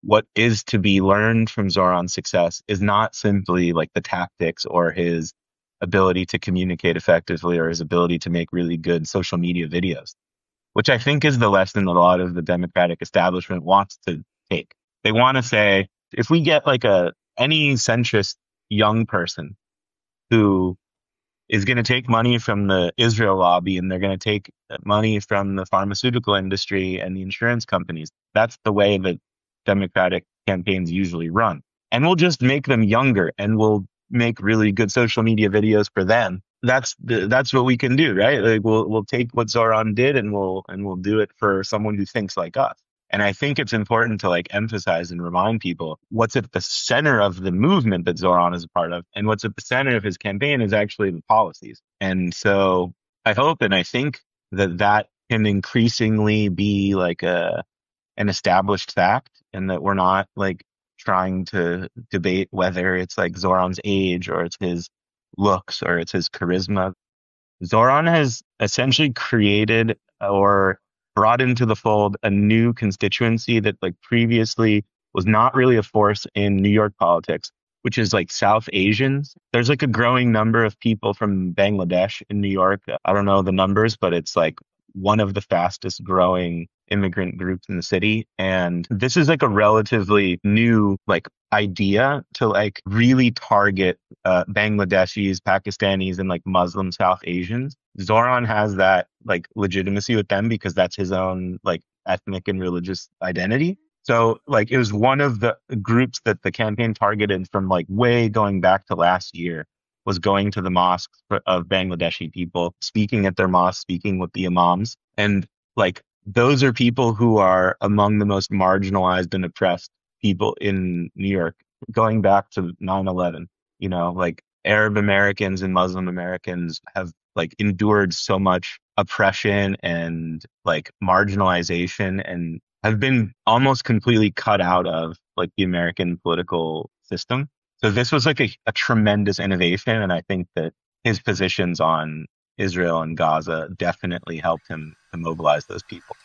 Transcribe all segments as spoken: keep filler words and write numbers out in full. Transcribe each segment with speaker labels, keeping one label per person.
Speaker 1: what is to be learned from Zoran's success is not simply like the tactics or his ability to communicate effectively or his ability to make really good social media videos, which I think is the lesson that a lot of the Democratic establishment wants to take. They want to say, if we get like a any centrist young person who is going to take money from the Israel lobby and they're going to take money from the pharmaceutical industry and the insurance companies, that's the way that Democratic campaigns usually run. And we'll just make them younger and we'll make really good social media videos for them. That's the, that's what we can do, right? Like we'll we'll take what Zoran did and we'll and we'll do it for someone who thinks like us. And I think it's important to like emphasize and remind people what's at the center of the movement that Zoran is a part of, and what's at the center of his campaign is actually the policies. And so I hope and I think that that can increasingly be like a an established fact, and that we're not like trying to debate whether it's like Zoran's age or it's his looks or it's his charisma. Zoran has essentially created or brought into the fold a new constituency that like previously was not really a force in New York politics, which is like South Asians. There's like a growing number of people from Bangladesh in New York. I don't know the numbers, but it's like one of the fastest growing immigrant groups in the city. And this is like a relatively new like idea to like really target uh, Bangladeshis, Pakistanis, and like Muslim South Asians. Zoran has that like legitimacy with them because that's his own like ethnic and religious identity. So like it was one of the groups that the campaign targeted from like way going back to last year, was going to the mosques of Bangladeshi people, speaking at their mosques, speaking with the imams. And like those are people who are among the most marginalized and oppressed people in New York, going back to nine eleven. You know, like Arab Americans and Muslim Americans have like endured so much oppression and like marginalization and have been almost completely cut out of like the American political system. So this was like a, a tremendous innovation. And I think that his positions on Israel and Gaza definitely helped him to mobilize those people.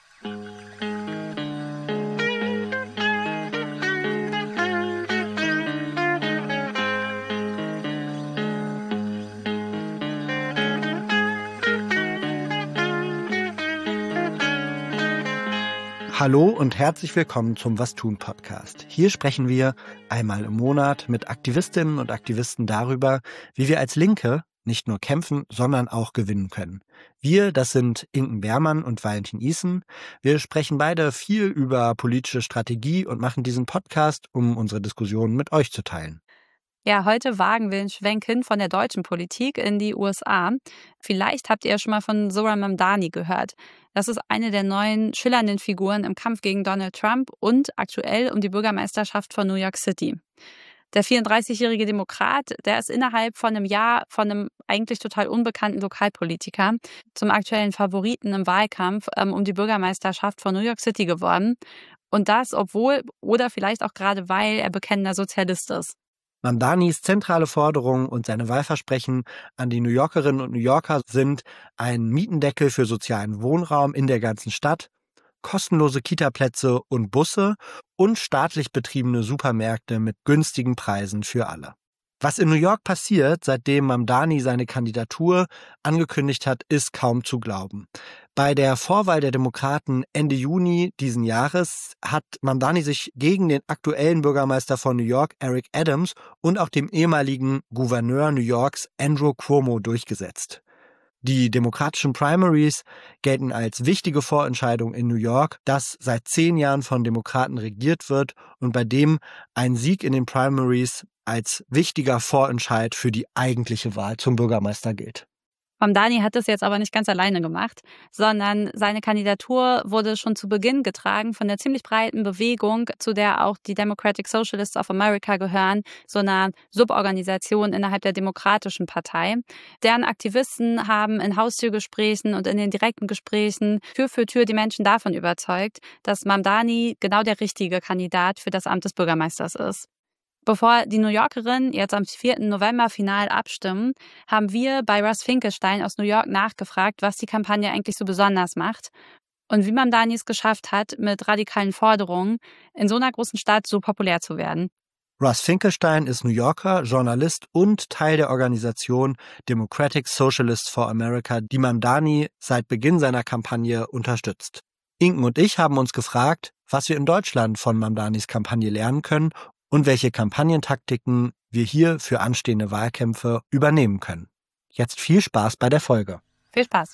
Speaker 2: Hallo und herzlich willkommen zum Was tun Podcast. Hier sprechen wir einmal im Monat mit Aktivistinnen und Aktivisten darüber, wie wir als Linke nicht nur kämpfen, sondern auch gewinnen können. Wir, das sind Inken Behrmann und Valentin Isen. Wir sprechen beide viel über politische Strategie und machen diesen Podcast, um unsere Diskussionen mit euch zu teilen.
Speaker 3: Ja, heute wagen wir einen Schwenk hin von der deutschen Politik in die U S A. Vielleicht habt ihr schon mal von Zoran Mamdani gehört. Das ist eine der neuen schillernden Figuren im Kampf gegen Donald Trump und aktuell um die Bürgermeisterschaft von New York City. Der vierunddreißigjährige Demokrat, der ist innerhalb von einem Jahr von einem eigentlich total unbekannten Lokalpolitiker zum aktuellen Favoriten im Wahlkampf ähm, um die Bürgermeisterschaft von New York City geworden. Und das, obwohl oder vielleicht auch gerade weil er bekennender Sozialist ist.
Speaker 2: Mamdanis zentrale Forderung und seine Wahlversprechen an die New Yorkerinnen und New Yorker sind ein Mietendeckel für sozialen Wohnraum in der ganzen Stadt, kostenlose Kitaplätze und Busse und staatlich betriebene Supermärkte mit günstigen Preisen für alle. Was in New York passiert, seitdem Mamdani seine Kandidatur angekündigt hat, ist kaum zu glauben. Bei der Vorwahl der Demokraten Ende Juni diesen Jahres hat Mamdani sich gegen den aktuellen Bürgermeister von New York, Eric Adams, und auch dem ehemaligen Gouverneur New Yorks, Andrew Cuomo, durchgesetzt. Die demokratischen Primaries gelten als wichtige Vorentscheidung in New York, das seit zehn Jahren von Demokraten regiert wird und bei dem ein Sieg in den Primaries als wichtiger Vorentscheid für die eigentliche Wahl zum Bürgermeister gilt.
Speaker 3: Mamdani hat das jetzt aber nicht ganz alleine gemacht, sondern seine Kandidatur wurde schon zu Beginn getragen von der ziemlich breiten Bewegung, zu der auch die Democratic Socialists of America gehören, so einer Suborganisation innerhalb der Demokratischen Partei. Deren Aktivisten haben in Haustürgesprächen und in den direkten Gesprächen Tür für Tür die Menschen davon überzeugt, dass Mamdani genau der richtige Kandidat für das Amt des Bürgermeisters ist. Bevor die New Yorkerinnen jetzt am vierten November final abstimmen, haben wir bei Russ Finkelstein aus New York nachgefragt, was die Kampagne eigentlich so besonders macht. und wie Mamdani es geschafft hat, mit radikalen Forderungen in so einer großen Stadt so populär zu werden.
Speaker 2: Russ Finkelstein ist New Yorker, Journalist und Teil der Organisation Democratic Socialists for America, die Mamdani seit Beginn seiner Kampagne unterstützt. Inken und ich haben uns gefragt, was wir in Deutschland von Mamdanis Kampagne lernen können und welche Kampagnentaktiken wir hier für anstehende Wahlkämpfe übernehmen können. Jetzt viel Spaß bei der Folge.
Speaker 3: Viel Spaß.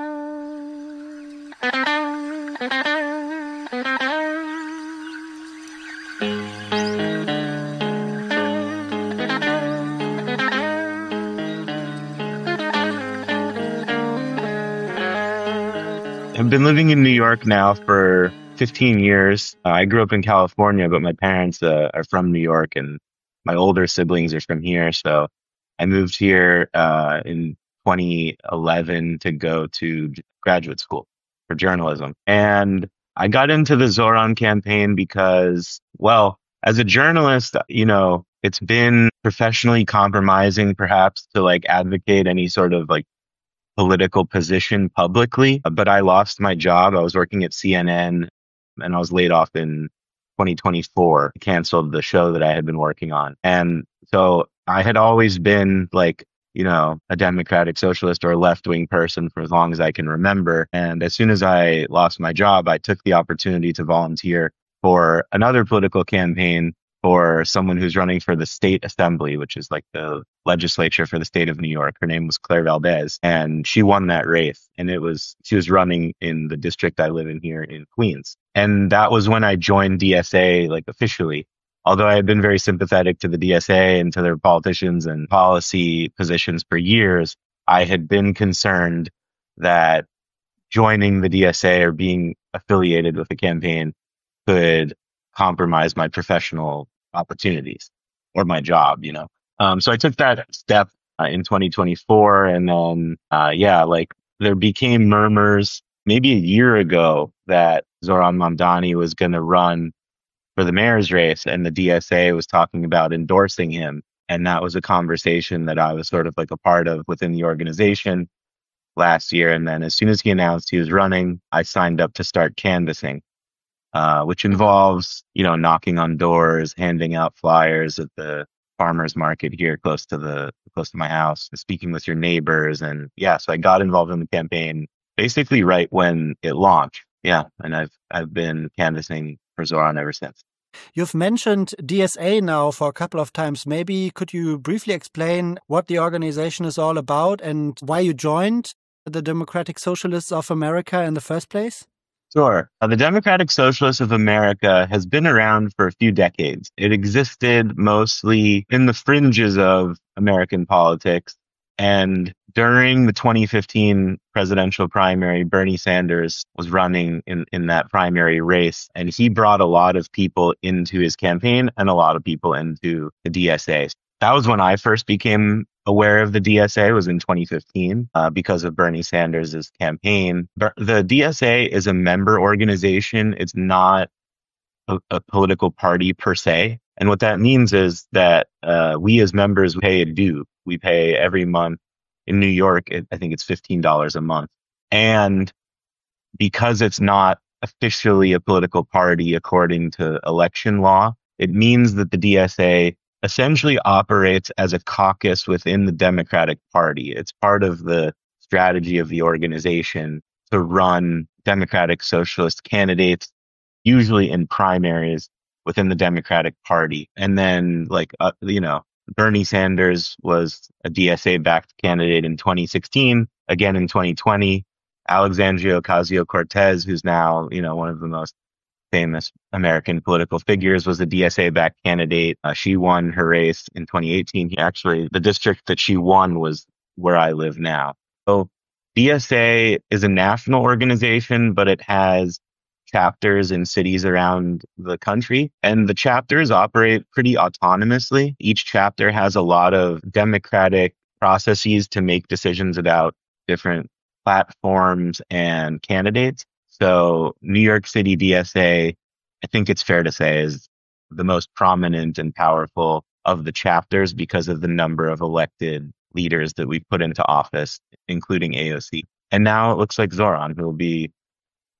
Speaker 1: I've been living in New York now for fifteen years. Uh, I grew up in California, but my parents uh, are from New York, and my older siblings are from here. So I moved here uh, in twenty eleven to go to graduate school for journalism. And I got into the Zoran campaign because, well, as a journalist, you know, it's been professionally compromising perhaps to like advocate any sort of like political position publicly, but I lost my job. I was working at C N N and I was laid off in twenty twenty-four, canceled the show that I had been working on. And so I had always been like, you know, a democratic socialist or a left-wing person for as long as I can remember. And as soon as I lost my job, I took the opportunity to volunteer for another political campaign for someone who's running for the state assembly, which is like the legislature for the state of New York. Her name was Claire Valdez, and she won that race. And it was, she was running in the district I live in here in Queens. And that was when I joined D S A, like officially. Although I had been very sympathetic to the D S A and to their politicians and policy positions for years, I had been concerned that joining the D S A or being affiliated with the campaign could compromise my professional opportunities or my job, you know. Um, so I took that step uh, in twenty twenty-four, and then uh, yeah, like there became murmurs maybe a year ago that Zoran Mamdani was going to run for the mayor's race, and the D S A was talking about endorsing him, and that was a conversation that I was sort of like a part of within the organization last year. And then as soon as he announced he was running, I signed up to start canvassing. Uh, which involves, you know, knocking on doors, handing out flyers at the farmers market here close to the close to my house, speaking with your neighbors. And yeah, so I got involved in the campaign basically right when it launched. Yeah, and I've I've been canvassing for Zoran ever since.
Speaker 2: You've mentioned D S A now for a couple of times. Maybe could you briefly explain what the organization is all about and why you joined the Democratic Socialists of America in the first place?
Speaker 1: Sure. Uh, the Democratic Socialists of America has been around for a few decades. It existed mostly in the fringes of American politics. And during the twenty fifteen presidential primary, Bernie Sanders was running in, in that primary race. And he brought a lot of people into his campaign and a lot of people into the D S A. That was when I first became aware of the D S A, was in twenty fifteen uh, because of Bernie Sanders' campaign. But the D S A is a member organization. It's not a, a political party per se. And what that means is that uh, we as members pay a due. We pay every month. In New York, it, I think it's fifteen dollars a month. And because it's not officially a political party according to election law, it means that the D S A essentially operates as a caucus within the Democratic Party. It's part of the strategy of the organization to run Democratic Socialist candidates, usually in primaries within the Democratic Party. And then, like, uh, you know, Bernie Sanders was a D S A-backed candidate in twenty sixteen, again in twenty twenty. Alexandria Ocasio-Cortez, who's now, you know, one of the most famous American political figures, was a D S A-backed candidate. Uh, she won her race in twenty eighteen. Actually, the district that she won was where I live now. So D S A is a national organization, but it has chapters in cities around the country, and the chapters operate pretty autonomously. Each chapter has a lot of democratic processes to make decisions about different platforms and candidates. So New York City D S A, I think it's fair to say, is the most prominent and powerful of the chapters because of the number of elected leaders that we put into office, including A O C. And now it looks like Zoran, who will be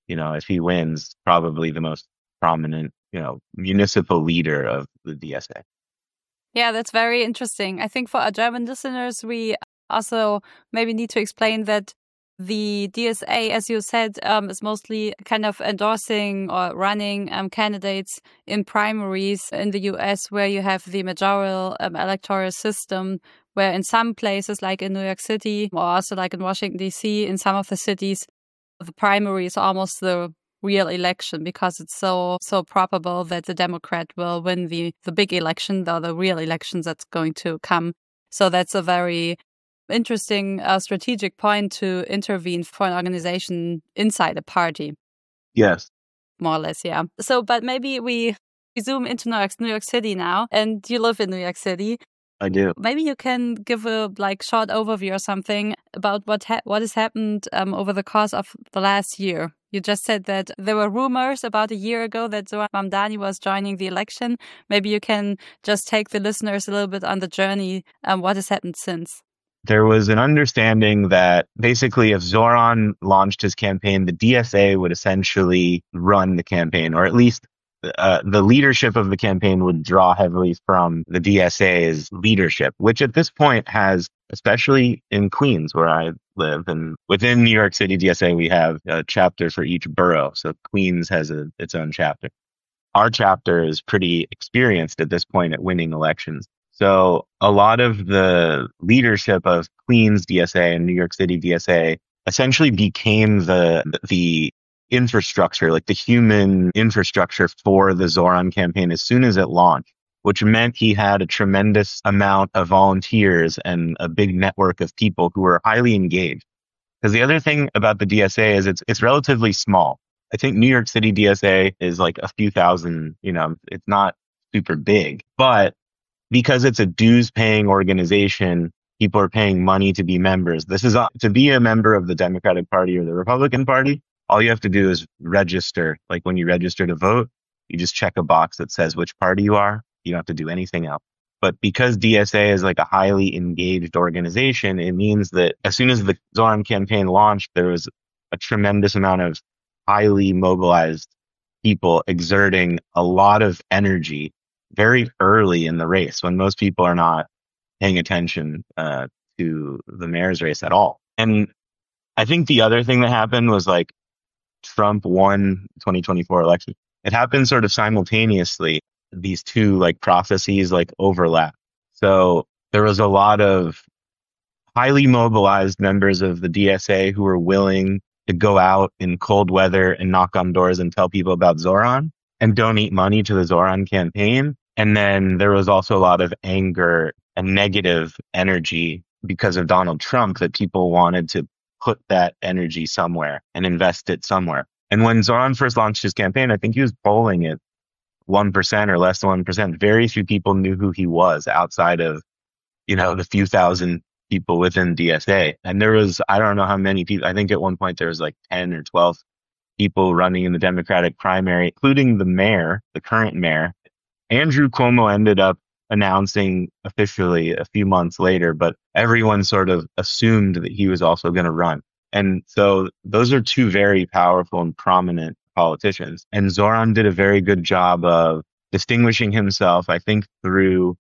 Speaker 1: you know, if he wins, probably the most prominent, you know, municipal leader of the D S A.
Speaker 3: Yeah, that's very interesting. I think for our German listeners, we also maybe need to explain that the D S A, as you said, um, is mostly kind of endorsing or running um, candidates in primaries in the U S, where you have the majoral um, electoral system, where in some places, like in New York City, or also like in Washington, D C, in some of the cities, the primary is almost the real election, because it's so so probable that the Democrat will win the, the big election, or the real elections that's going to come. So that's a very interesting uh, strategic point to intervene for an organization inside a party.
Speaker 1: Yes.
Speaker 3: More or less, yeah. So, but maybe we, we zoom into New York, New York City now, and you live in New York City.
Speaker 1: I do.
Speaker 3: Maybe you can give a like short overview or something about what ha- what has happened um, over the course of the last year. You just said that there were rumors about a year ago that Zohran Mamdani was joining the election. Maybe you can just take the listeners a little bit on the journey. Um, what has happened since?
Speaker 1: There was an understanding that basically if Zohran launched his campaign, the D S A would essentially run the campaign, or at least uh, the leadership of the campaign would draw heavily from the D S A's leadership, which at this point has, especially in Queens, where I live, and within New York City D S A, we have a chapter for each borough. So Queens has a, its own chapter. Our chapter is pretty experienced at this point at winning elections. So a lot of the leadership of Queens D S A and New York City D S A essentially became the the infrastructure, like the human infrastructure for the Zohran campaign as soon as it launched, which meant he had a tremendous amount of volunteers and a big network of people who were highly engaged. Because the other thing about the D S A is it's it's relatively small. I think New York City D S A is like a few thousand, you know, it's not super big, but because it's a dues paying organization, people are paying money to be members. This is a, to be a member of the Democratic Party or the Republican Party. All you have to do is register. Like when you register to vote, you just check a box that says which party you are. You don't have to do anything else. But because D S A is like a highly engaged organization, it means that as soon as the Zohran campaign launched, there was a tremendous amount of highly mobilized people exerting a lot of energy very early in the race, when most people are not paying attention uh, to the mayor's race at all. And I think the other thing that happened was like Trump won twenty twenty-four election. It happened sort of simultaneously. These two like processes like overlap. So there was a lot of highly mobilized members of the D S A who were willing to go out in cold weather and knock on doors and tell people about Zohran and donate money to the Zohran campaign. And then there was also a lot of anger and negative energy because of Donald Trump, that people wanted to put that energy somewhere and invest it somewhere. And when Zohran first launched his campaign, I think he was polling at one percent or less than one percent. Very few people knew who he was outside of, you know, the few thousand people within D S A. And there was, I don't know how many people, I think at one point there was like ten or twelve people running in the Democratic primary, including the mayor, the current mayor. Andrew Cuomo ended up announcing officially a few months later, but everyone sort of assumed that he was also going to run. And so those are two very powerful and prominent politicians. And Zohran did a very good job of distinguishing himself, I think, through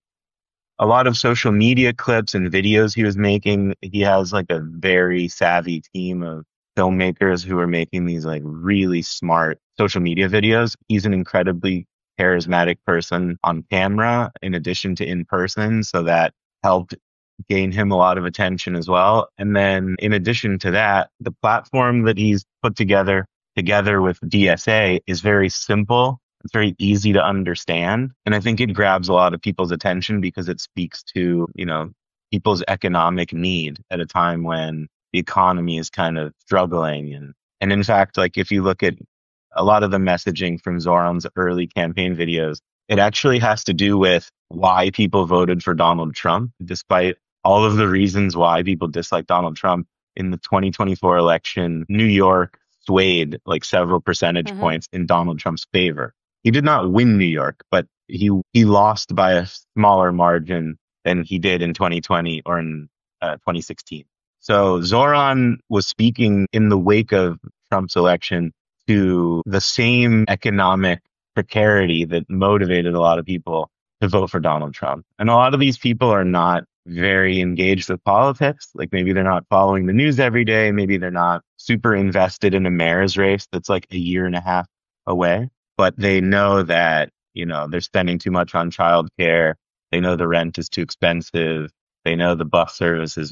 Speaker 1: a lot of social media clips and videos he was making. He has like a very savvy team of filmmakers who are making these like really smart social media videos. He's an incredibly charismatic person on camera in addition to in person, so that helped gain him a lot of attention as well. And then in addition to that, the platform that he's put together together with D S A is very simple. It's very easy to understand. And I think it grabs a lot of people's attention because it speaks to, you know, people's economic need at a time when the economy is kind of struggling. And, and in fact, like if you look at a lot of the messaging from Zohran's early campaign videos, it actually has to do with why people voted for Donald Trump, despite all of the reasons why people dislike Donald Trump. In the twenty twenty-four election, New York swayed like several percentage mm-hmm. points in Donald Trump's favor. He did not win New York, but he he lost by a smaller margin than he did in twenty twenty or in uh, twenty sixteen. So Zohran was speaking in the wake of Trump's election to the same economic precarity that motivated a lot of people to vote for Donald Trump. And a lot of these people are not very engaged with politics. Like maybe they're not following the news every day. Maybe they're not super invested in a mayor's race that's like a year and a half away, but they know that, you know, they're spending too much on childcare. They know the rent is too expensive. They know the bus service is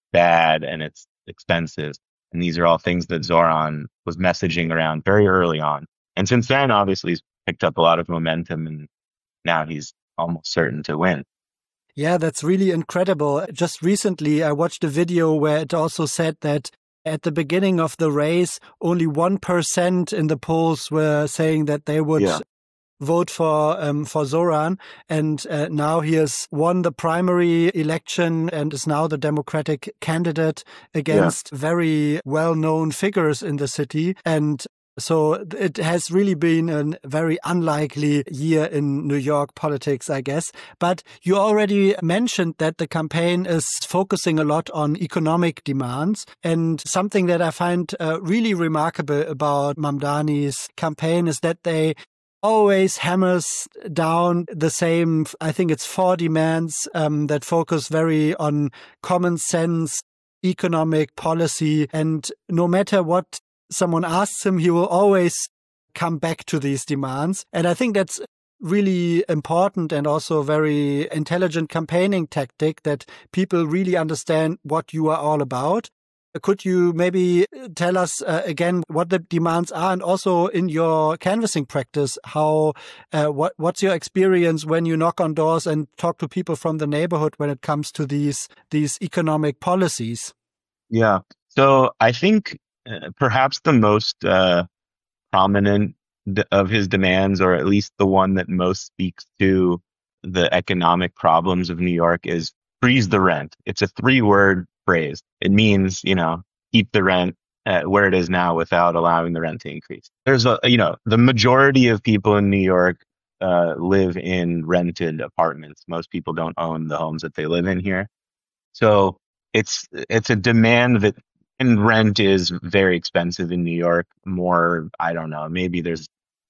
Speaker 1: bad and it's expensive. And these are all things that Zoran was messaging around very early on. And since then, obviously, he's picked up a lot of momentum and now he's almost certain to win.
Speaker 2: Yeah, that's really incredible. Just recently, I watched a video where it also said that at the beginning of the race, only one percent in the polls were saying that they would yeah. vote for um, for Zoran. And uh, now he has won the primary election and is now the Democratic candidate against yeah. very well-known figures in the city. And so it has really been a very unlikely year in New York politics, I guess. But you already mentioned that the campaign is focusing a lot on economic demands. And something that I find uh, really remarkable about Mamdani's campaign is that they always hammers down the same, I think it's four demands um, that focus very on common sense, economic policy. And no matter what someone asks him, he will always come back to these demands. And I think that's really important and also a very intelligent campaigning tactic that people really understand what you are all about. Could you maybe tell us uh, again what the demands are, and also in your canvassing practice, how uh, what what's your experience when you knock on doors and talk to people from the neighborhood when it comes to these these economic policies?
Speaker 1: Yeah, so I think uh, perhaps the most uh, prominent d- of his demands, or at least the one that most speaks to the economic problems of New York, is freeze the rent. It's a three-word phrase. It means, you know, keep the rent uh, where it is now without allowing the rent to increase. There's a, you know, the majority of people in New York uh, live in rented apartments. Most people don't own the homes that they live in here. So it's it's a demand that, and rent is very expensive in New York. More, I don't know, maybe there's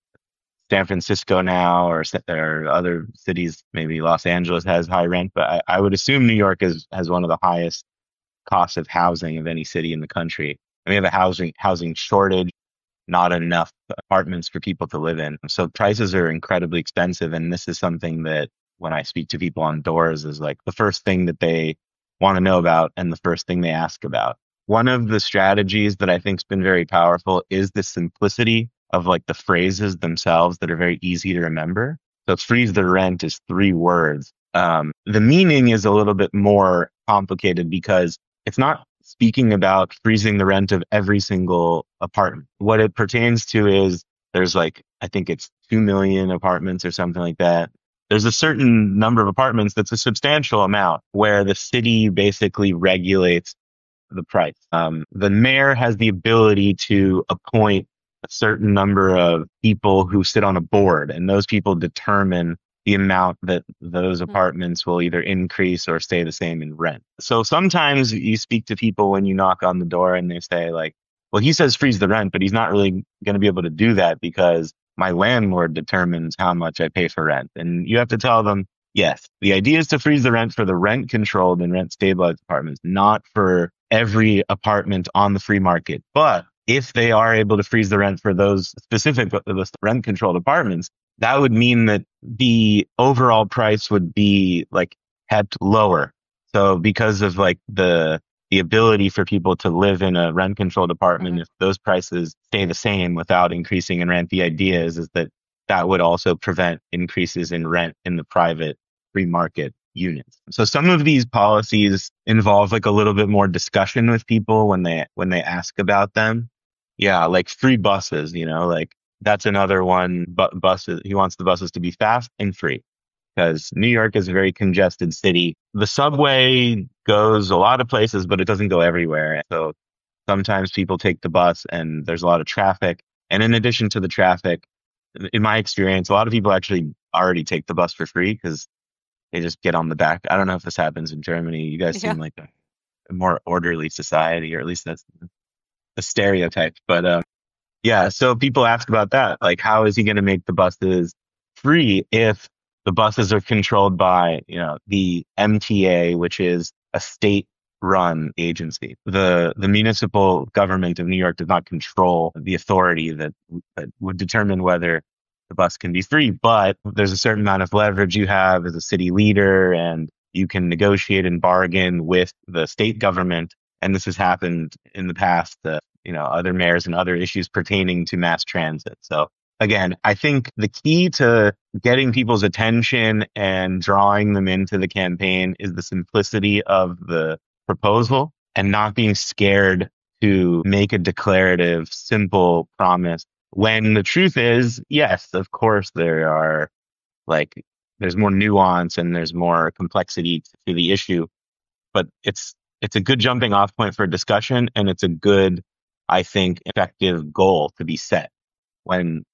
Speaker 1: San Francisco now, or, or other cities, maybe Los Angeles has high rent, but I, I would assume New York is, has one of the highest costs of housing of any city in the country. And we have a housing housing shortage, not enough apartments for people to live in. So prices are incredibly expensive. And this is something that when I speak to people on doors is like the first thing that they want to know about and the first thing they ask about. One of the strategies that I think has been very powerful is the simplicity of like the phrases themselves that are very easy to remember. So freeze the rent is three words. Um, the meaning is a little bit more complicated because it's not speaking about freezing the rent of every single apartment. What it pertains to is there's like, I think it's two million apartments or something like that. There's a certain number of apartments that's a substantial amount where the city basically regulates the price. Um, the mayor has the ability to appoint a certain number of people who sit on a board, and those people determine the amount that those apartments will either increase or stay the same in rent. So sometimes you speak to people when you knock on the door and they say like, well, he says freeze the rent, but he's not really going to be able to do that because my landlord determines how much I pay for rent. And you have to tell them, yes, the idea is to freeze the rent for the rent controlled and rent stabilized apartments, not for every apartment on the free market. But if they are able to freeze the rent for those specific rent controlled apartments, that would mean that the overall price would be like kept lower. So because of like the the ability for people to live in a rent controlled apartment, mm-hmm. if those prices stay the same without increasing in rent, the idea is, is that that would also prevent increases in rent in the private free market units. So some of these policies involve like a little bit more discussion with people when they when they ask about them. Yeah, like free buses, you know, like that's another one. But buses, he wants the buses to be fast and free because New York is a very congested city. The subway goes a lot of places, but it doesn't go everywhere. So sometimes people take the bus and there's a lot of traffic. And in addition to the traffic, in my experience, a lot of people actually already take the bus for free because they just get on the back. I don't know if this happens in Germany. You guys
Speaker 3: Yeah.
Speaker 1: seem like a, a more orderly society, or at least that's a stereotype. But um, Yeah. So people ask about that. Like, how is he going to make the buses free if the buses are controlled by, you know, the M T A, which is a state run agency. The the municipal government of New York does not control the authority that, that would determine whether the bus can be free. But there's a certain amount of leverage you have as a city leader, and you can negotiate and bargain with the state government. And this has happened in the past. Uh, you know, other mayors and other issues pertaining to mass transit. So again, I think the key to getting people's attention and drawing them into the campaign is the simplicity of the proposal and not being scared to make a declarative, simple promise. When the truth is, yes, of course, there are like, there's more nuance and there's more complexity to the issue, but it's, it's a good jumping off point for discussion, and it's a good, I think, effective goal to be set when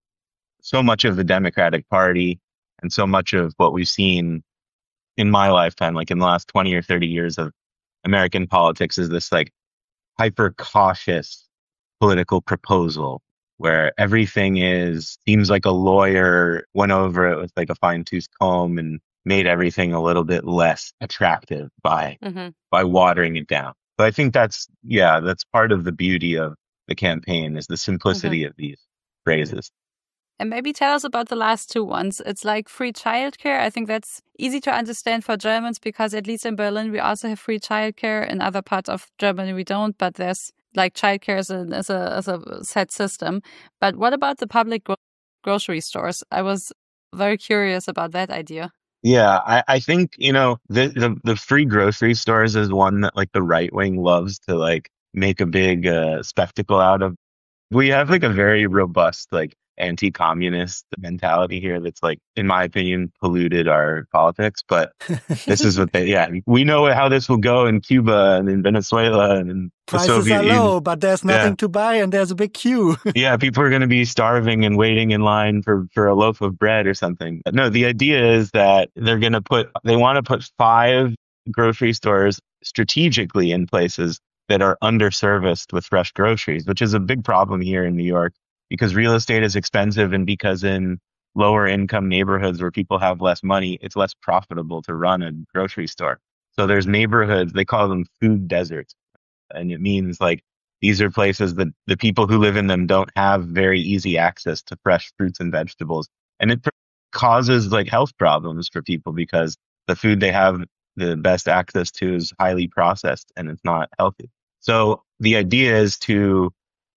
Speaker 1: so much of the Democratic Party and so much of what we've seen in my lifetime, like in the last twenty or thirty years of American politics, is this like hyper cautious political proposal where everything is, seems like a lawyer went over it with like a fine tooth comb and made everything a little bit less attractive by, mm-hmm. by watering it down. But I think that's, yeah, that's part of the beauty of the campaign is the simplicity mm-hmm. of these phrases.
Speaker 3: And maybe tell us about the last two ones. It's like free childcare. I think that's easy to understand for Germans because at least in Berlin, we also have free childcare. In other parts of Germany, we don't, but there's like childcare as a, as a, as a set system. But what about the public gro- grocery stores? I was very curious about that idea.
Speaker 1: Yeah, I, I think, you know, the, the the free grocery stores is one that like the right wing loves to like make a big uh, spectacle out of. We have like a very robust like anti-communist mentality here that's like, in my opinion, polluted our politics. But this is what they, yeah, we know how this will go in Cuba and in Venezuela and in
Speaker 2: prices
Speaker 1: the Soviet
Speaker 2: are
Speaker 1: Union.
Speaker 2: low, but there's nothing
Speaker 1: yeah.
Speaker 2: to buy and there's a big queue.
Speaker 1: Yeah, people are going to be starving and waiting in line for, for a loaf of bread or something. But no, the idea is that they're going to put, they want to put five grocery stores strategically in places that are underserviced with fresh groceries, which is a big problem here in New York because real estate is expensive and because in lower income neighborhoods where people have less money, it's less profitable to run a grocery store. So there's neighborhoods, they call them food deserts. And it means like these are places that the people who live in them don't have very easy access to fresh fruits and vegetables. And it causes like health problems for people because the food they have the best access to is highly processed and it's not healthy. So the idea is to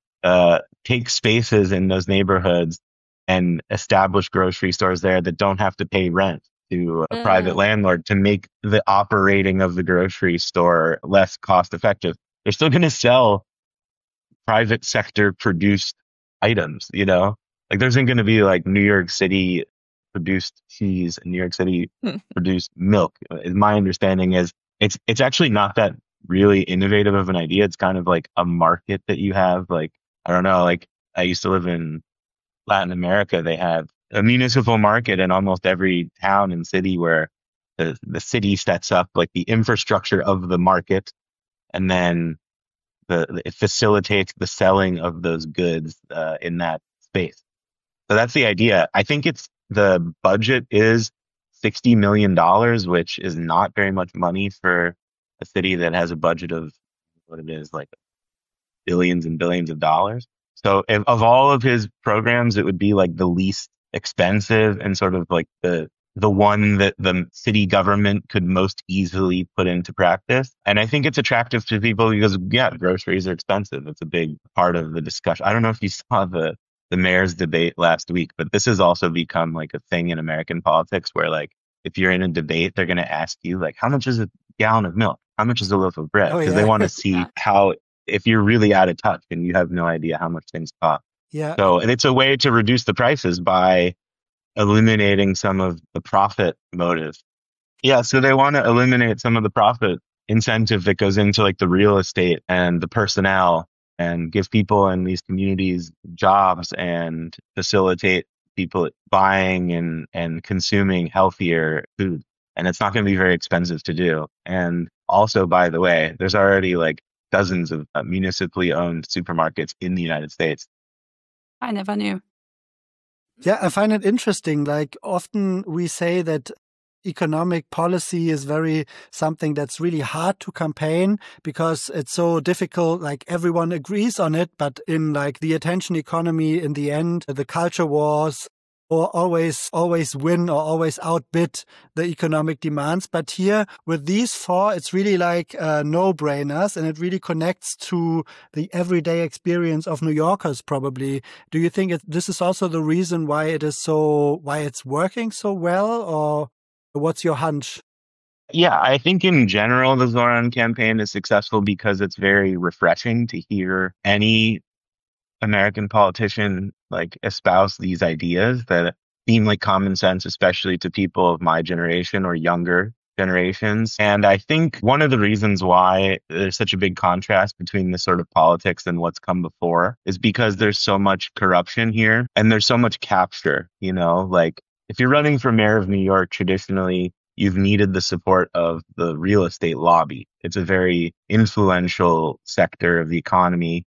Speaker 1: uh, take spaces in those neighborhoods and establish grocery stores there that don't have to pay rent to a mm. private landlord to make the operating of the grocery store less cost effective. They're still going to sell private sector produced items, you know, like there isn't going to be like New York City produced cheese and New York City produced milk. My understanding is it's it's actually not that really innovative of an idea. It's kind of like a market that you have. Like, I don't know, like I used to live in Latin America. They have a municipal market in almost every town and city where the, the city sets up like the infrastructure of the market. And then the, it facilitates the selling of those goods uh, in that space. So that's the idea. I think it's the budget is sixty million dollars, which is not very much money for a city that has a budget of what it is, like billions and billions of dollars. So if, of all of his programs, it would be like the least expensive and sort of like the the one that the city government could most easily put into practice. And I think it's attractive to people because, yeah, groceries are expensive. It's a big part of the discussion. I don't know if you saw the, the mayor's debate last week, but this has also become like a thing in American politics where like, if you're in a debate, they're going to ask you like, how much is a gallon of milk? How much is a loaf of bread? Because oh, yeah. they want to see how, if you're really out of touch and you have no idea how much things cost.
Speaker 2: Yeah.
Speaker 1: So and it's a way to reduce the prices by eliminating some of the profit motive. Yeah, so they want to eliminate some of the profit incentive that goes into like the real estate and the personnel and give people in these communities jobs and facilitate people buying and, and consuming healthier food. And it's not going to be very expensive to do. And also, by the way, there's already like dozens of uh, municipally owned supermarkets in the United States.
Speaker 3: I never knew.
Speaker 2: Yeah, I find it interesting. Like often we say that economic policy is very something that's really hard to campaign because it's so difficult. Like everyone agrees on it, but in like the attention economy, in the end, the culture wars or always, always win or always outbid the economic demands. But here with these four, it's really like uh, no-brainers, and it really connects to the everyday experience of New Yorkers probably. Do you think it, this is also the reason why it is so, why it's working so well, or what's your hunch?
Speaker 1: Yeah, I think in general, the Zoran campaign is successful because it's very refreshing to hear any American politician like espouse these ideas that seem like common sense, especially to people of my generation or younger generations. And I think one of the reasons why there's such a big contrast between this sort of politics and what's come before is because there's so much corruption here and there's so much capture, you know, like if you're running for mayor of New York, traditionally, you've needed the support of the real estate lobby. It's a very influential sector of the economy.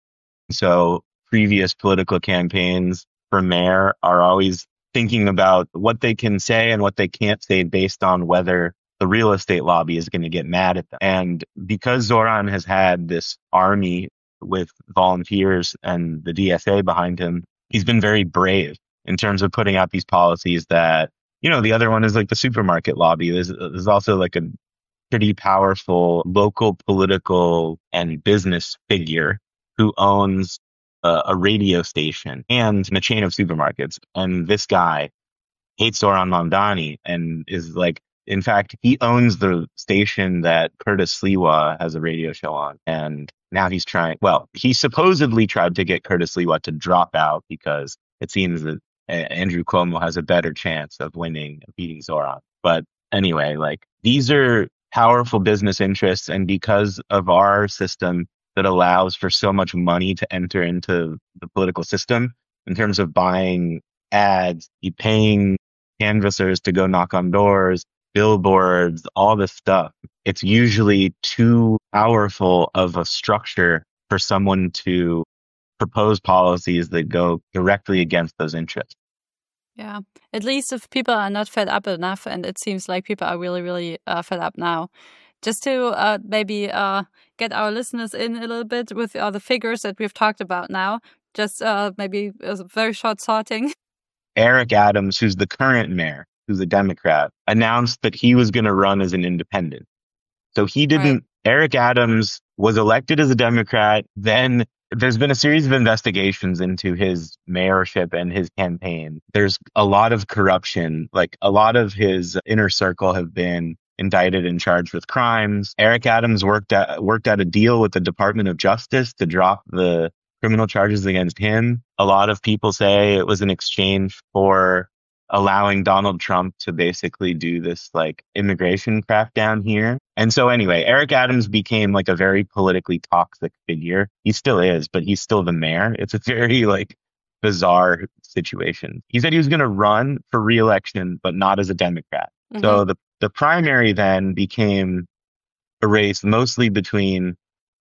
Speaker 1: So previous political campaigns for mayor are always thinking about what they can say and what they can't say based on whether the real estate lobby is going to get mad at them. And because Zoran has had this army with volunteers and the D S A behind him, he's been very brave in terms of putting out these policies that, you know, the other one is like the supermarket lobby. There's, there's also like a pretty powerful local political and business figure who owns a, a radio station and a chain of supermarkets. And this guy hates Zoran Mamdani and is like, in fact, he owns the station that Curtis Sliwa has a radio show on. And now he's trying, well, he supposedly tried to get Curtis Sliwa to drop out because it seems that Andrew Cuomo has a better chance of winning, beating Zoran. But anyway, like these are powerful business interests. And because of our system that allows for so much money to enter into the political system in terms of buying ads, you paying canvassers to go knock on doors, billboards, all this stuff, it's usually too powerful of a structure for someone to propose policies that go directly against those interests.
Speaker 3: Yeah, at least if people are not fed up enough, and it seems like people are really, really uh, fed up now. Just to uh, maybe uh, get our listeners in a little bit with uh, the figures that we've talked about now, just uh, maybe a very short sorting.
Speaker 1: Eric Adams, who's the current mayor, who's a Democrat, announced that he was going to run as an independent. So he didn't, right. Eric Adams was elected as a Democrat. Then there's been a series of investigations into his mayorship and his campaign. There's a lot of corruption, like a lot of his inner circle have been indicted and charged with crimes. Eric Adams worked at, worked out a deal with the Department of Justice to drop the criminal charges against him. A lot of people say it was in exchange for allowing Donald Trump to basically do this like immigration crackdown here. And so anyway, Eric Adams became like a very politically toxic figure. He still is, but he's still the mayor. It's a very like bizarre situation. He said he was going to run for re-election, but not as a Democrat. Mm-hmm. So the, the primary then became a race mostly between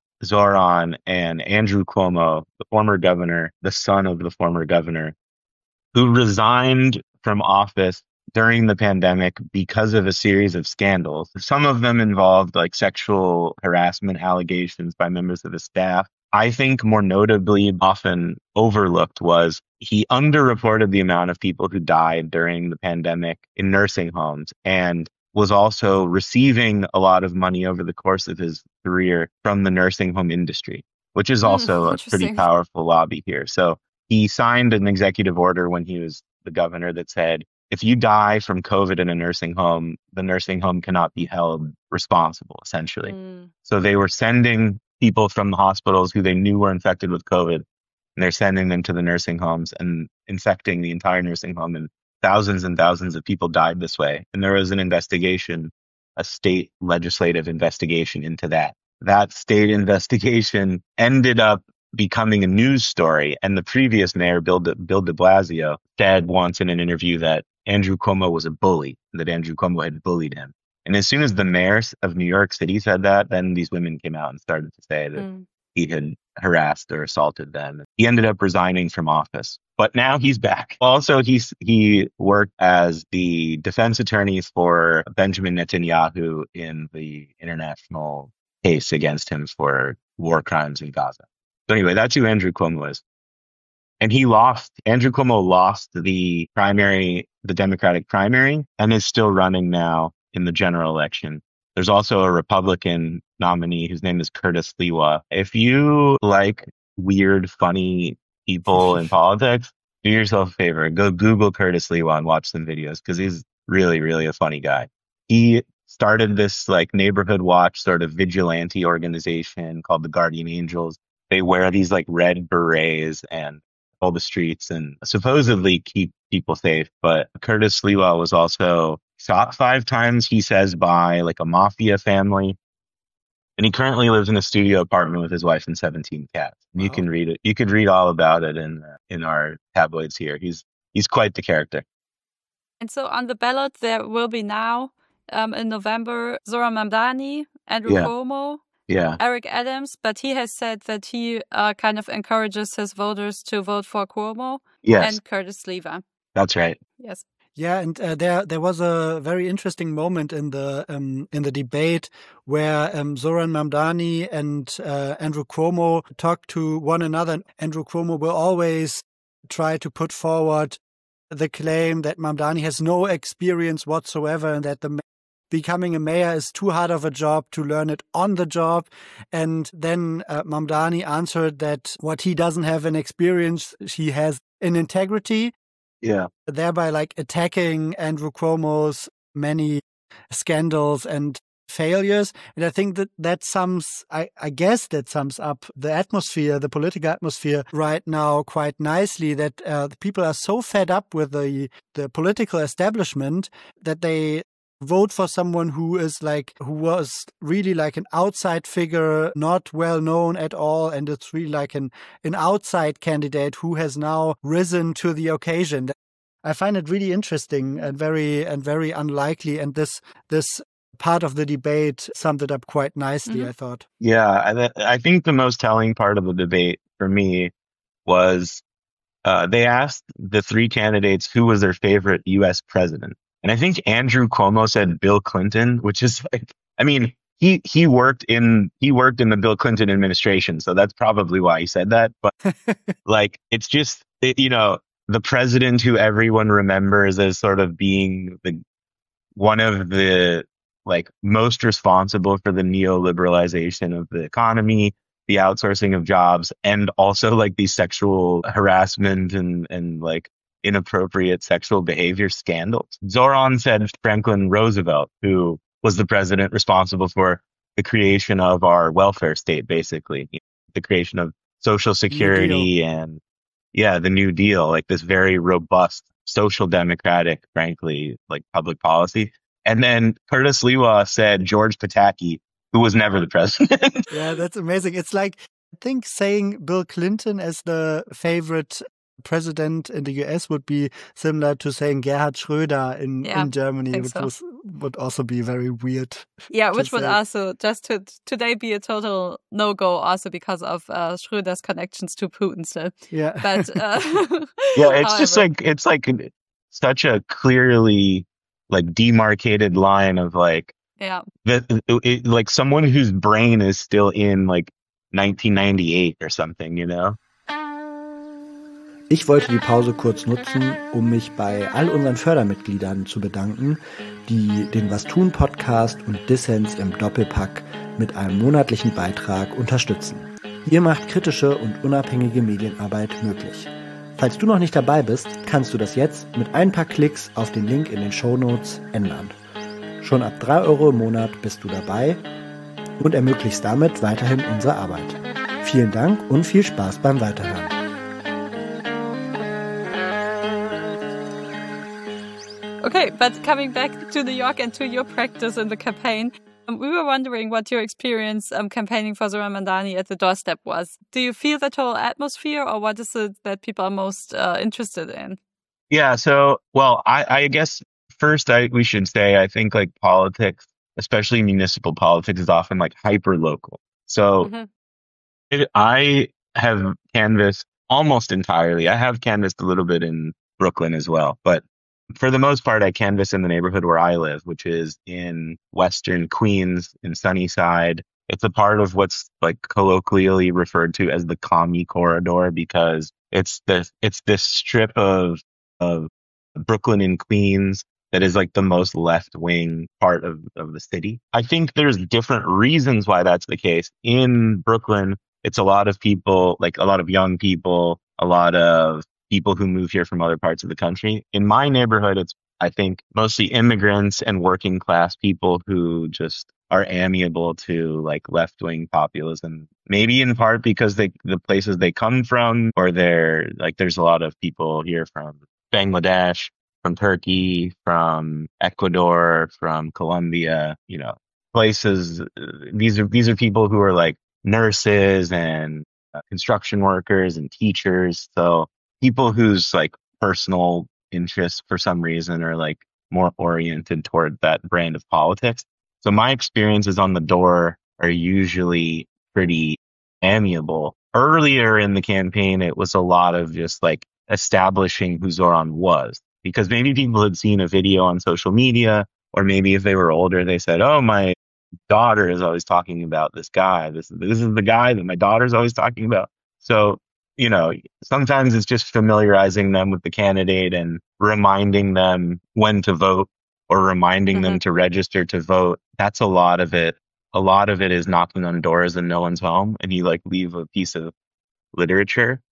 Speaker 1: Zoran and Andrew Cuomo, the former governor, the son of the former governor, who resigned from office during the pandemic because of a series of scandals. Some of them involved like sexual harassment allegations by members of his staff. I think more notably, often overlooked, was he underreported the amount of people who died during the pandemic in nursing homes and was also receiving a lot of money over the course of his career from the nursing home industry, which is also mm, a pretty powerful lobby here. So he signed an executive order when he was the governor that said, if you die from COVID in a nursing home, the nursing home cannot be held responsible, essentially. Mm. So they were sending people from the hospitals who they knew were infected with COVID, and they're sending them to the nursing homes and infecting the entire nursing home. And thousands and thousands of people died this way. And there was an investigation, a state legislative investigation into that. That state investigation ended up becoming a news story. And the previous mayor, Bill de, Bill de Blasio, said once in an interview that Andrew Cuomo was a bully, that Andrew Cuomo had bullied him. And as soon as the mayor of New York City said that, then these women came out and started to say that mm. he had harassed or assaulted them. He ended up resigning from office. but now he's back. Also, he's he worked as the defense attorney for Benjamin Netanyahu in the international case against him for war crimes in Gaza. So anyway, that's who Andrew Cuomo is. And he lost, Andrew Cuomo lost the primary, the Democratic primary, and is still running now in the general election. There's also a Republican nominee whose name is Curtis Lewa. If you like weird, funny people in politics, do yourself a favor. Go Google Curtis Lewa and watch some videos because he's really, really a funny guy. He started this like neighborhood watch sort of vigilante organization called the Guardian Angels. They wear these like red berets and all the streets and supposedly keep people safe. But Curtis Lewa was also shot five times, he says, by like a mafia family. And he currently lives in a studio apartment with his wife and seventeen cats. Wow. You can read it. You could read all about it in uh, in our tabloids here. He's he's quite the character.
Speaker 3: And so on the ballot, there will be now um, in November, Zohran Mamdani, Andrew
Speaker 1: Yeah.
Speaker 3: Cuomo,
Speaker 1: Yeah.
Speaker 3: Eric Adams, but he has said that he uh, kind of encourages his voters to vote for Cuomo
Speaker 1: Yes.
Speaker 3: and Curtis Lewa.
Speaker 1: That's right.
Speaker 3: Yes.
Speaker 2: Yeah, and uh, there there was a very interesting moment in the um, in the debate where um, Zohran Mamdani and uh, Andrew Cuomo talked to one another. Andrew Cuomo will always try to put forward the claim that Mamdani has no experience whatsoever and that the becoming a mayor is too hard of a job to learn it on the job. And then uh, Mamdani answered that what he doesn't have an experience, he has an integrity.
Speaker 1: Yeah.
Speaker 2: Thereby like attacking Andrew Cuomo's many scandals and failures. And I think that that sums, I, I guess that sums up the atmosphere, the political atmosphere right now quite nicely, that uh, the people are so fed up with the, the political establishment that they vote for someone who is like, who was really like an outside figure, not well known at all. And it's really like an, an outside candidate who has now risen to the occasion. I find it really interesting and very, and very unlikely. And this, this part of the debate summed it up quite nicely, mm-hmm. I thought.
Speaker 1: Yeah. I, I think the most telling part of the debate for me was uh, they asked the three candidates who was their favorite U S president. And I think Andrew Cuomo said Bill Clinton, which is like, I mean, he, he worked in, he worked in the Bill Clinton administration. So that's probably why he said that. But like, it's just, it, you know, the president who everyone remembers as sort of being the, one of the like most responsible for the neoliberalization of the economy, the outsourcing of jobs, and also like the sexual harassment and, and like, inappropriate sexual behavior scandals. Zohran said Franklin Roosevelt, who was the president responsible for the creation of our welfare state, basically, the creation of Social Security and, yeah, the New Deal, like this very robust social democratic, frankly, like public policy. And then Curtis Lewa said George Pataki, who was never the president.
Speaker 2: Yeah, that's amazing. It's like, I think saying Bill Clinton as the favorite president in the U S would be similar to saying Gerhard Schröder in,
Speaker 3: yeah,
Speaker 2: in Germany, which
Speaker 3: so.
Speaker 2: was, would also be very weird.
Speaker 3: Yeah, which would
Speaker 2: say.
Speaker 3: also just to today be a total no-go also because of uh, Schröder's connections to Putin still.
Speaker 2: Yeah.
Speaker 3: But uh,
Speaker 1: yeah, it's
Speaker 3: however.
Speaker 1: just like, it's like such a clearly like demarcated line of like,
Speaker 3: yeah,
Speaker 1: the, it, like someone whose brain is still in like nineteen ninety-eight or something, you know?
Speaker 2: Ich wollte die Pause kurz nutzen, um mich bei all unseren Fördermitgliedern zu bedanken, die den Was tun Podcast und Dissens im Doppelpack mit einem monatlichen Beitrag unterstützen. Ihr macht kritische und unabhängige Medienarbeit möglich. Falls du noch nicht dabei bist, kannst du das jetzt mit ein paar Klicks auf den Link in den Shownotes ändern. Schon ab drei Euro im Monat bist du dabei und ermöglichst damit weiterhin unsere Arbeit. Vielen Dank und viel Spaß beim Weiterhören.
Speaker 3: Okay, but coming back to New York and to your practice in the campaign, um, we were wondering what your experience um, campaigning for Zohran Mamdani at the doorstep was. Do you feel that whole atmosphere, or what is it that people are most uh, interested in?
Speaker 1: Yeah, so, well, I, I guess first I, we should say, I think like politics, especially municipal politics, is often like hyper local. So mm-hmm. it, I have canvassed almost entirely. I have canvassed a little bit in Brooklyn as well, but for the most part, I canvass in the neighborhood where I live, which is in Western Queens in Sunnyside. It's a part of what's like colloquially referred to as the commie corridor because it's this it's this strip of of Brooklyn and Queens that is like the most left wing part of, of the city. I think there's different reasons why that's the case. In Brooklyn, it's a lot of people, like a lot of young people, a lot of people who move here from other parts of the country. In my neighborhood, it's, I think, mostly immigrants and working class people who just are amiable to like left wing populism. Maybe in part because they, the places they come from, or they're like, there's a lot of people here from Bangladesh, from Turkey, from Ecuador, from Colombia, you know, places. These are, these are people who are like nurses and uh, construction workers and teachers. So people whose like personal interests for some reason are like more oriented toward that brand of politics. So my experiences on the door are usually pretty amiable. Earlier in the campaign, it was a lot of just like establishing who Zoran was, because maybe people had seen a video on social media, or maybe if they were older, they said, oh, my daughter is always talking about this guy. This, this is the guy that my daughter's always talking about. So, you know, sometimes it's just familiarizing them with the candidate and reminding them when to vote, or reminding
Speaker 3: Mm-hmm.
Speaker 1: them to register to vote. That's a lot of it. A lot of it is knocking on doors and no one's home, and you like leave a piece of literature.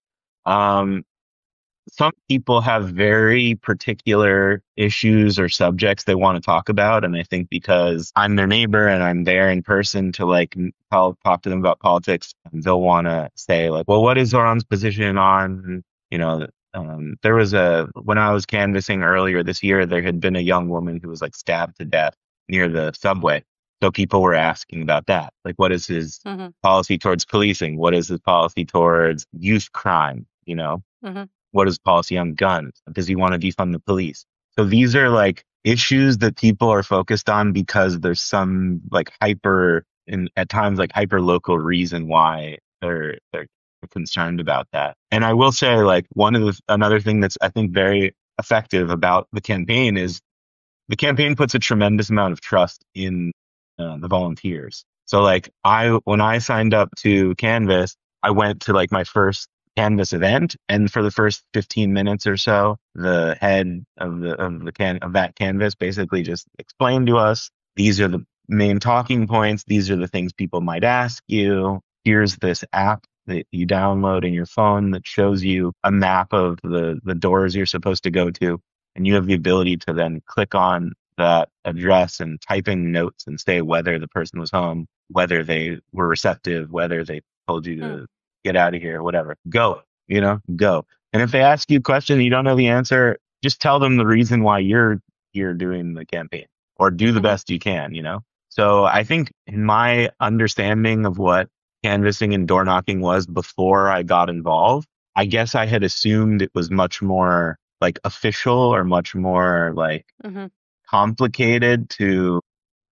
Speaker 1: Um, some people have very particular issues or subjects they want to talk about. And I think because I'm their neighbor and I'm there in person to like talk, talk to them about politics, they'll want to say like, well, what is Zoran's position on, you know, um, there was a, when I was canvassing earlier this year, there had been a young woman who was like stabbed to death near the subway. So people were asking about that. Like, what is his
Speaker 3: Mm-hmm.
Speaker 1: policy towards policing? What is his policy towards youth crime? You know?
Speaker 3: Mm-hmm.
Speaker 1: What is policy on guns? Does he want to defund the police? So these are like issues that people are focused on because there's some like hyper and at times like hyper local reason why they're they're concerned about that. And I will say like one of the another thing that's I think very effective about the campaign is the campaign puts a tremendous amount of trust in uh, the volunteers. So like I when I signed up to canvass, I went to like my first canvass event, and for the first fifteen minutes or so, the head of the of the can of that canvass basically just explained to us, these are the main talking points, these are the things people might ask you. Here's this app that you download in your phone that shows you a map of the the doors you're supposed to go to, and you have the ability to then click on that address and type in notes and say whether the person was home, whether they were receptive, whether they told you to
Speaker 3: Mm.
Speaker 1: get out of here, whatever. Go, you know, go. And if they ask you a question and you don't know the answer, just tell them the reason why you're here doing the campaign, or do the
Speaker 3: Mhm.
Speaker 1: best you can, you know? So I think in my understanding of what canvassing and door knocking was before I got involved, I guess I had assumed it was much more like official or much more like
Speaker 3: Mm-hmm.
Speaker 1: complicated to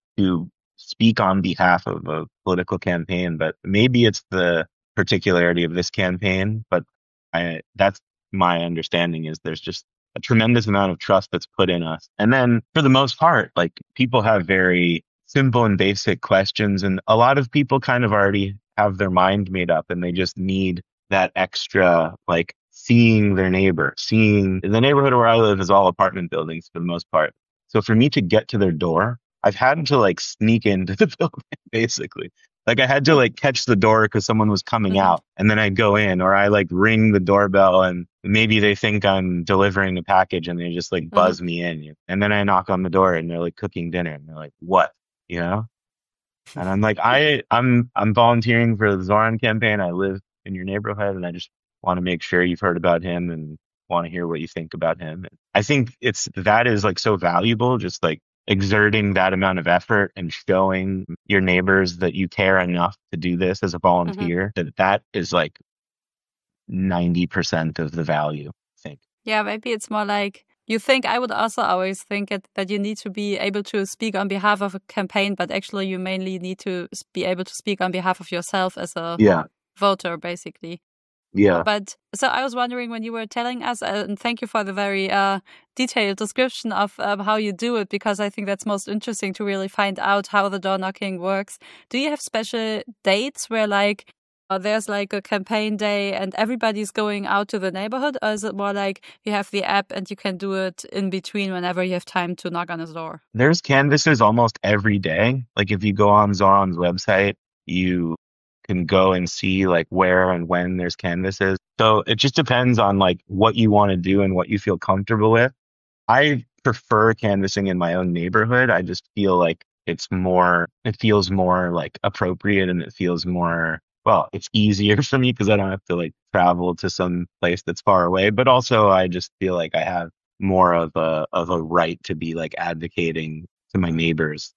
Speaker 1: to speak on behalf of a political campaign, but maybe it's the particularity of this campaign. But I, that's my understanding is there's just a tremendous amount of trust that's put in us. And then for the most part, like people have very simple and basic questions, and a lot of people kind of already have their mind made up, and they just need that extra, like seeing their neighbor, seeing the neighborhood where I live is all apartment buildings for the most part. So for me to get to their door, I've had to like sneak into the building, basically. Like I had to like catch the door because someone was coming
Speaker 3: Mhm.
Speaker 1: out, and then I go in, or I like ring the doorbell, and maybe they think I'm delivering a package and they just like buzz me in. And then I knock on the door and they're like cooking dinner, and they're like, what? You know? And I'm like, I, I'm, I'm volunteering for the Zoran campaign. I live in your neighborhood, and I just want to make sure you've heard about him and want to hear what you think about him. And I think it's that is like so valuable, just like exerting that amount of effort and showing your neighbors that you care enough to do this as a volunteer. That that is like ninety percent of the value, I think.
Speaker 3: Yeah, maybe it's more like you think. I would also always think it, that you need to be able to speak on behalf of a campaign, but actually you mainly need to s- be able to speak on behalf of yourself as a
Speaker 1: Yeah.
Speaker 3: voter, basically.
Speaker 1: Yeah.
Speaker 3: But so I was wondering when you were telling us, uh, and thank you for the very uh, detailed description of um, how you do it, because I think that's most interesting to really find out how the door knocking works. Do you have special dates where like uh, there's like a campaign day and everybody's going out to the neighborhood? Or is it more like you have the app and you can do it in between whenever you have time to knock on his door?
Speaker 1: There's canvases almost every day. Like if you go on Zoran's website, you can go and see like where and when there's canvases. So it just depends on like what you want to do and what you feel comfortable with. I prefer canvassing in my own neighborhood. I just feel like it's more, it feels more like appropriate, and it feels more, well, it's easier for me because I don't have to like travel to some place that's far away. But also I just feel like I have more of a of a right to be like advocating to my neighbors.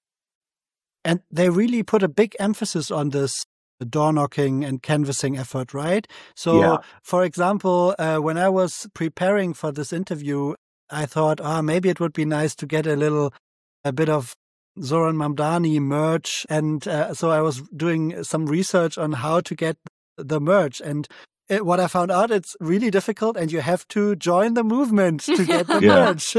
Speaker 2: And they really put a big emphasis on this door knocking and canvassing effort, right? So,
Speaker 1: Yeah.
Speaker 2: for example, uh, when I was preparing for this interview, I thought, ah, maybe it would be nice to get a little, a bit of Zoran Mamdani merch. And uh, so I was doing some research on how to get the merch. And it, what I found out, it's really difficult, and you have to join the movement to get the
Speaker 1: Yeah.
Speaker 2: merch.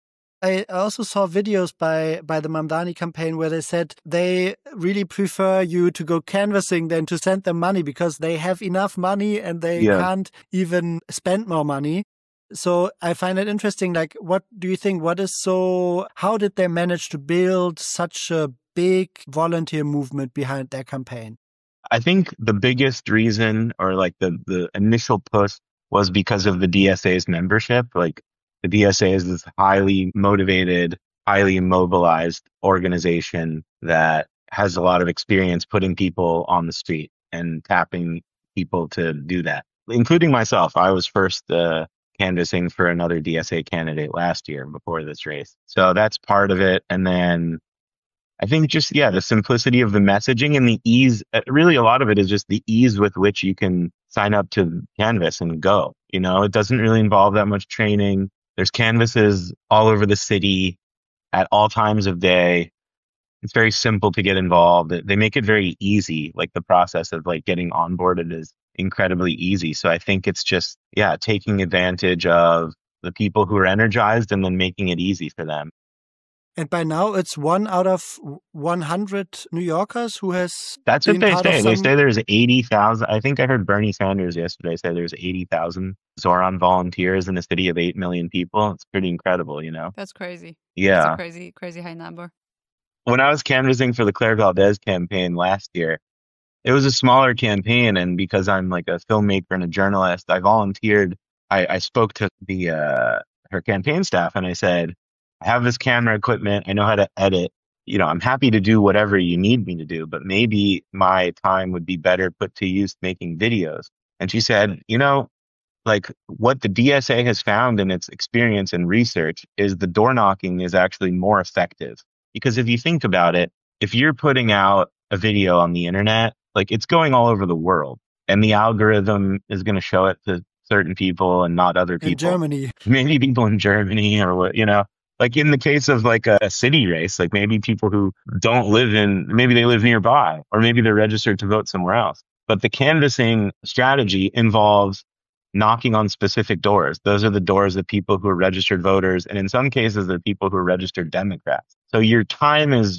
Speaker 2: I also saw videos by, by the Mamdani campaign where they said they really prefer you to go canvassing than to send them money because they have enough money and they
Speaker 1: Yeah.
Speaker 2: can't even spend more money. So I find it interesting. Like, what do you think? What is so, how did they manage to build such a big volunteer movement behind their campaign?
Speaker 1: I think the biggest reason, or like the, the initial push, was because of the D S A's membership. Like the D S A is this highly motivated, highly mobilized organization that has a lot of experience putting people on the street and tapping people to do that, including myself. I was first uh, canvassing for another D S A candidate last year before this race. So that's part of it. And then I think just, yeah, the simplicity of the messaging and the ease, uh, really a lot of it is just the ease with which you can sign up to canvass and go. You know, it doesn't really involve that much training. There's canvases all over the city at all times of day. It's very simple to get involved. They make it very easy. Like the process of like getting onboarded is incredibly easy. So I think it's just, yeah, taking advantage of the people who are energized and then making it easy for them.
Speaker 2: And by now, it's one out of one hundred New Yorkers who has.
Speaker 1: That's what
Speaker 2: been
Speaker 1: they
Speaker 2: part of
Speaker 1: say. They
Speaker 2: some-
Speaker 1: say there's eighty thousand. I think I heard Bernie Sanders yesterday say there's eighty thousand Zoran volunteers in a city of eight million people. It's pretty incredible, you know?
Speaker 3: That's crazy.
Speaker 1: Yeah.
Speaker 3: That's a crazy, crazy high number.
Speaker 1: When I was canvassing for the Claire Valdez campaign last year, it was a smaller campaign. And because I'm like a filmmaker and a journalist, I volunteered. I, I spoke to the uh, her campaign staff and I said, I have this camera equipment. I know how to edit. You know, I'm happy to do whatever you need me to do, but maybe my time would be better put to use making videos. And she said, you know, like what the D S A has found in its experience and research is the door knocking is actually more effective. Because if you think about it, if you're putting out a video on the internet, like it's going all over the world, and the algorithm is going to show it to certain people and not other people.
Speaker 2: in Germany.
Speaker 1: Maybe people in Germany or what, you know. Like in the case of like a, a city race, like maybe people who don't live in, maybe they live nearby, or maybe they're registered to vote somewhere else. But the canvassing strategy involves knocking on specific doors. Those are the doors of people who are registered voters. And in some cases, they're people who are registered Democrats. So your time is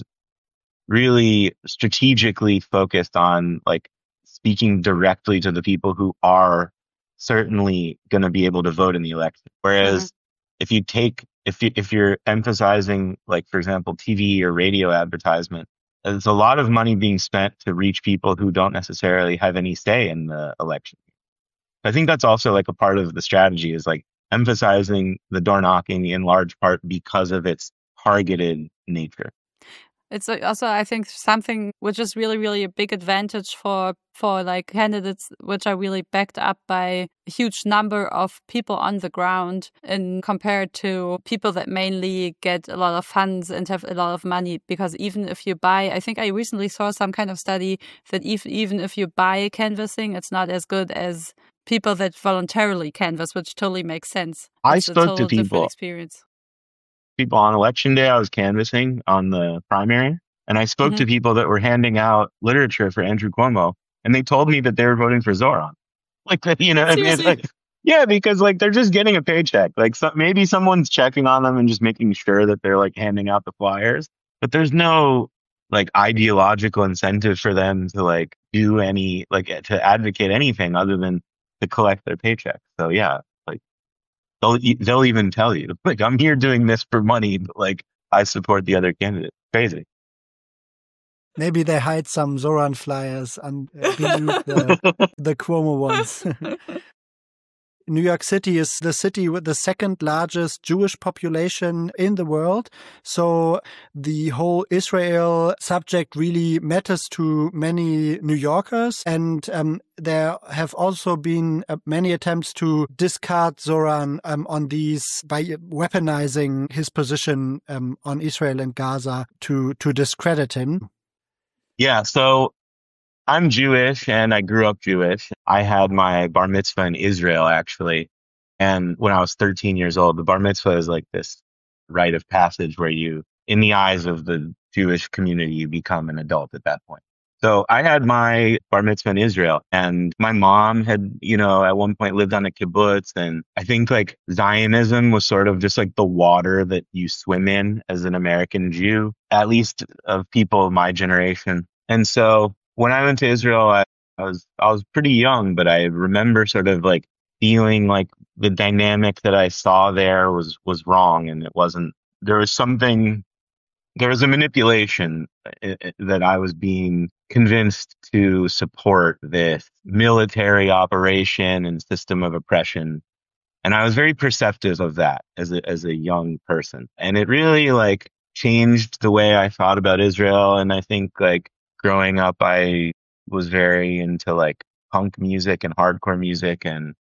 Speaker 1: really strategically focused on like speaking directly to the people who are certainly going to be able to vote in the election. Whereas mm-hmm. if you take If you, if you're emphasizing, like, for example, T V or radio advertisement, there's a lot of money being spent to reach people who don't necessarily have any say in the election. I think that's also like a part of the strategy is like emphasizing the door knocking in large part because of its targeted nature.
Speaker 3: It's also, I think, something which is really, really a big advantage for for like candidates which are really backed up by a huge number of people on the ground, and compared to people that mainly get a lot of funds and have a lot of money. Because even if you buy, I think I recently saw some kind of study that even even if you buy canvassing, it's not as good as people that voluntarily canvass, which totally makes sense.
Speaker 1: I
Speaker 3: It's a
Speaker 1: spoke
Speaker 3: total
Speaker 1: to people.
Speaker 3: different experience.
Speaker 1: people on election day. I was canvassing on the primary, and I spoke
Speaker 3: Mm-hmm.
Speaker 1: to people that were handing out literature for Andrew Cuomo, and they told me that they were voting for Zoran. Like, you know what I mean?
Speaker 3: Seriously?
Speaker 1: Like, yeah, because like they're just getting a paycheck. Like, so maybe someone's checking on them and just making sure that they're like handing out the flyers, but there's no like ideological incentive for them to like do any like to advocate anything other than to collect their paycheck. So yeah, like they'll e- they'll even tell you like I'm here doing this for money, but like I support the other candidate. Crazy.
Speaker 2: Maybe they hide some Zoran flyers and uh, beneath the, the Cuomo ones. New York City is the city with the second largest Jewish population in the world. So the whole Israel subject really matters to many New Yorkers. And um, there have also been uh, many attempts to discard Zoran um, on these by weaponizing his position um, on Israel and Gaza to, to discredit him.
Speaker 1: Yeah, so I'm Jewish and I grew up Jewish. I had my bar mitzvah in Israel, actually. And when I was thirteen years old, the bar mitzvah is like this rite of passage where you, in the eyes of the Jewish community, you become an adult at that point. So I had my bar mitzvah in Israel, and my mom had, you know, at one point lived on a kibbutz. And I think like Zionism was sort of just like the water that you swim in as an American Jew, at least of people of my generation. And so when I went to Israel, I, I was I was pretty young, but I remember sort of like feeling like the dynamic that I saw there was was wrong, and it wasn't. There was something. There was a manipulation uh, uh, that I was being convinced to support this military operation and system of oppression, and I was very perceptive of that as a as a young person, and it really like changed the way I thought about Israel. And I think like growing up, I was very into like punk music and hardcore music, and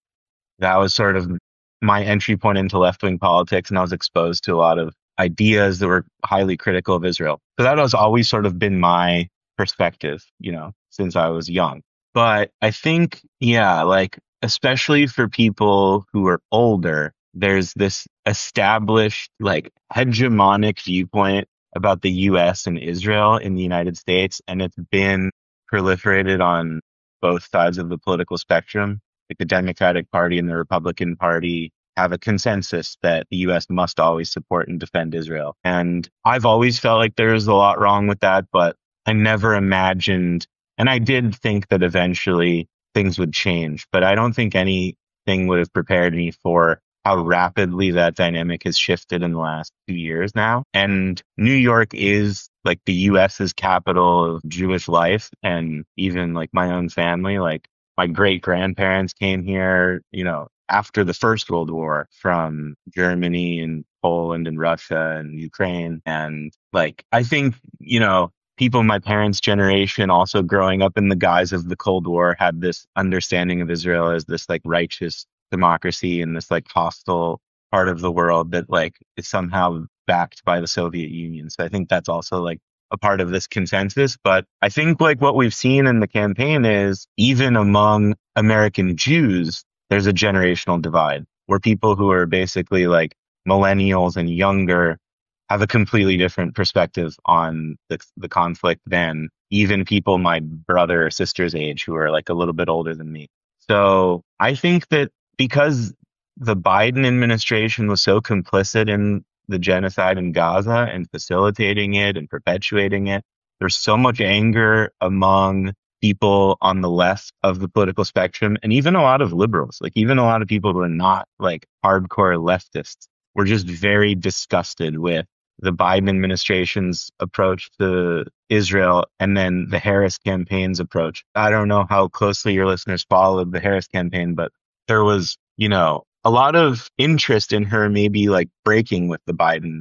Speaker 1: that was sort of my entry point into left wing politics. And I was exposed to a lot of ideas that were highly critical of Israel. So that has always sort of been my perspective, you know, since I was young. But I think, yeah, like, especially for people who are older, there's this established, like, hegemonic viewpoint about the U S and Israel in the United States. And it's been proliferated on both sides of the political spectrum. Like the Democratic Party and the Republican Party have a consensus that the U S must always support and defend Israel. And I've always felt like there's a lot wrong with that, but I never imagined, and I did think that eventually things would change, but I don't think anything would have prepared me for how rapidly that dynamic has shifted in the last two years now. And New York is like the U S's capital of Jewish life, and even like my own family, like my great grandparents came here, you know, after the First World War from Germany and Poland and Russia and Ukraine. And like, I think, you know, people in my parents' generation also growing up in the guise of the Cold War had this understanding of Israel as this like righteous democracy in this like hostile part of the world that like is somehow backed by the Soviet Union. So I think that's also like a part of this consensus. But I think like what we've seen in the campaign is even among American Jews, there's a generational divide where people who are basically like millennials and younger have a completely different perspective on the, the conflict than even people my brother or sister's age who are like a little bit older than me. So I think that because the Biden administration was so complicit in the genocide in Gaza and facilitating it and perpetuating it, there's so much anger among people on the left of the political spectrum, and even a lot of liberals, like even a lot of people who are not like hardcore leftists, were just very disgusted with the Biden administration's approach to Israel and then the Harris campaign's approach. I don't know how closely your listeners followed the Harris campaign, but there was, you know, a lot of interest in her maybe like breaking with the Biden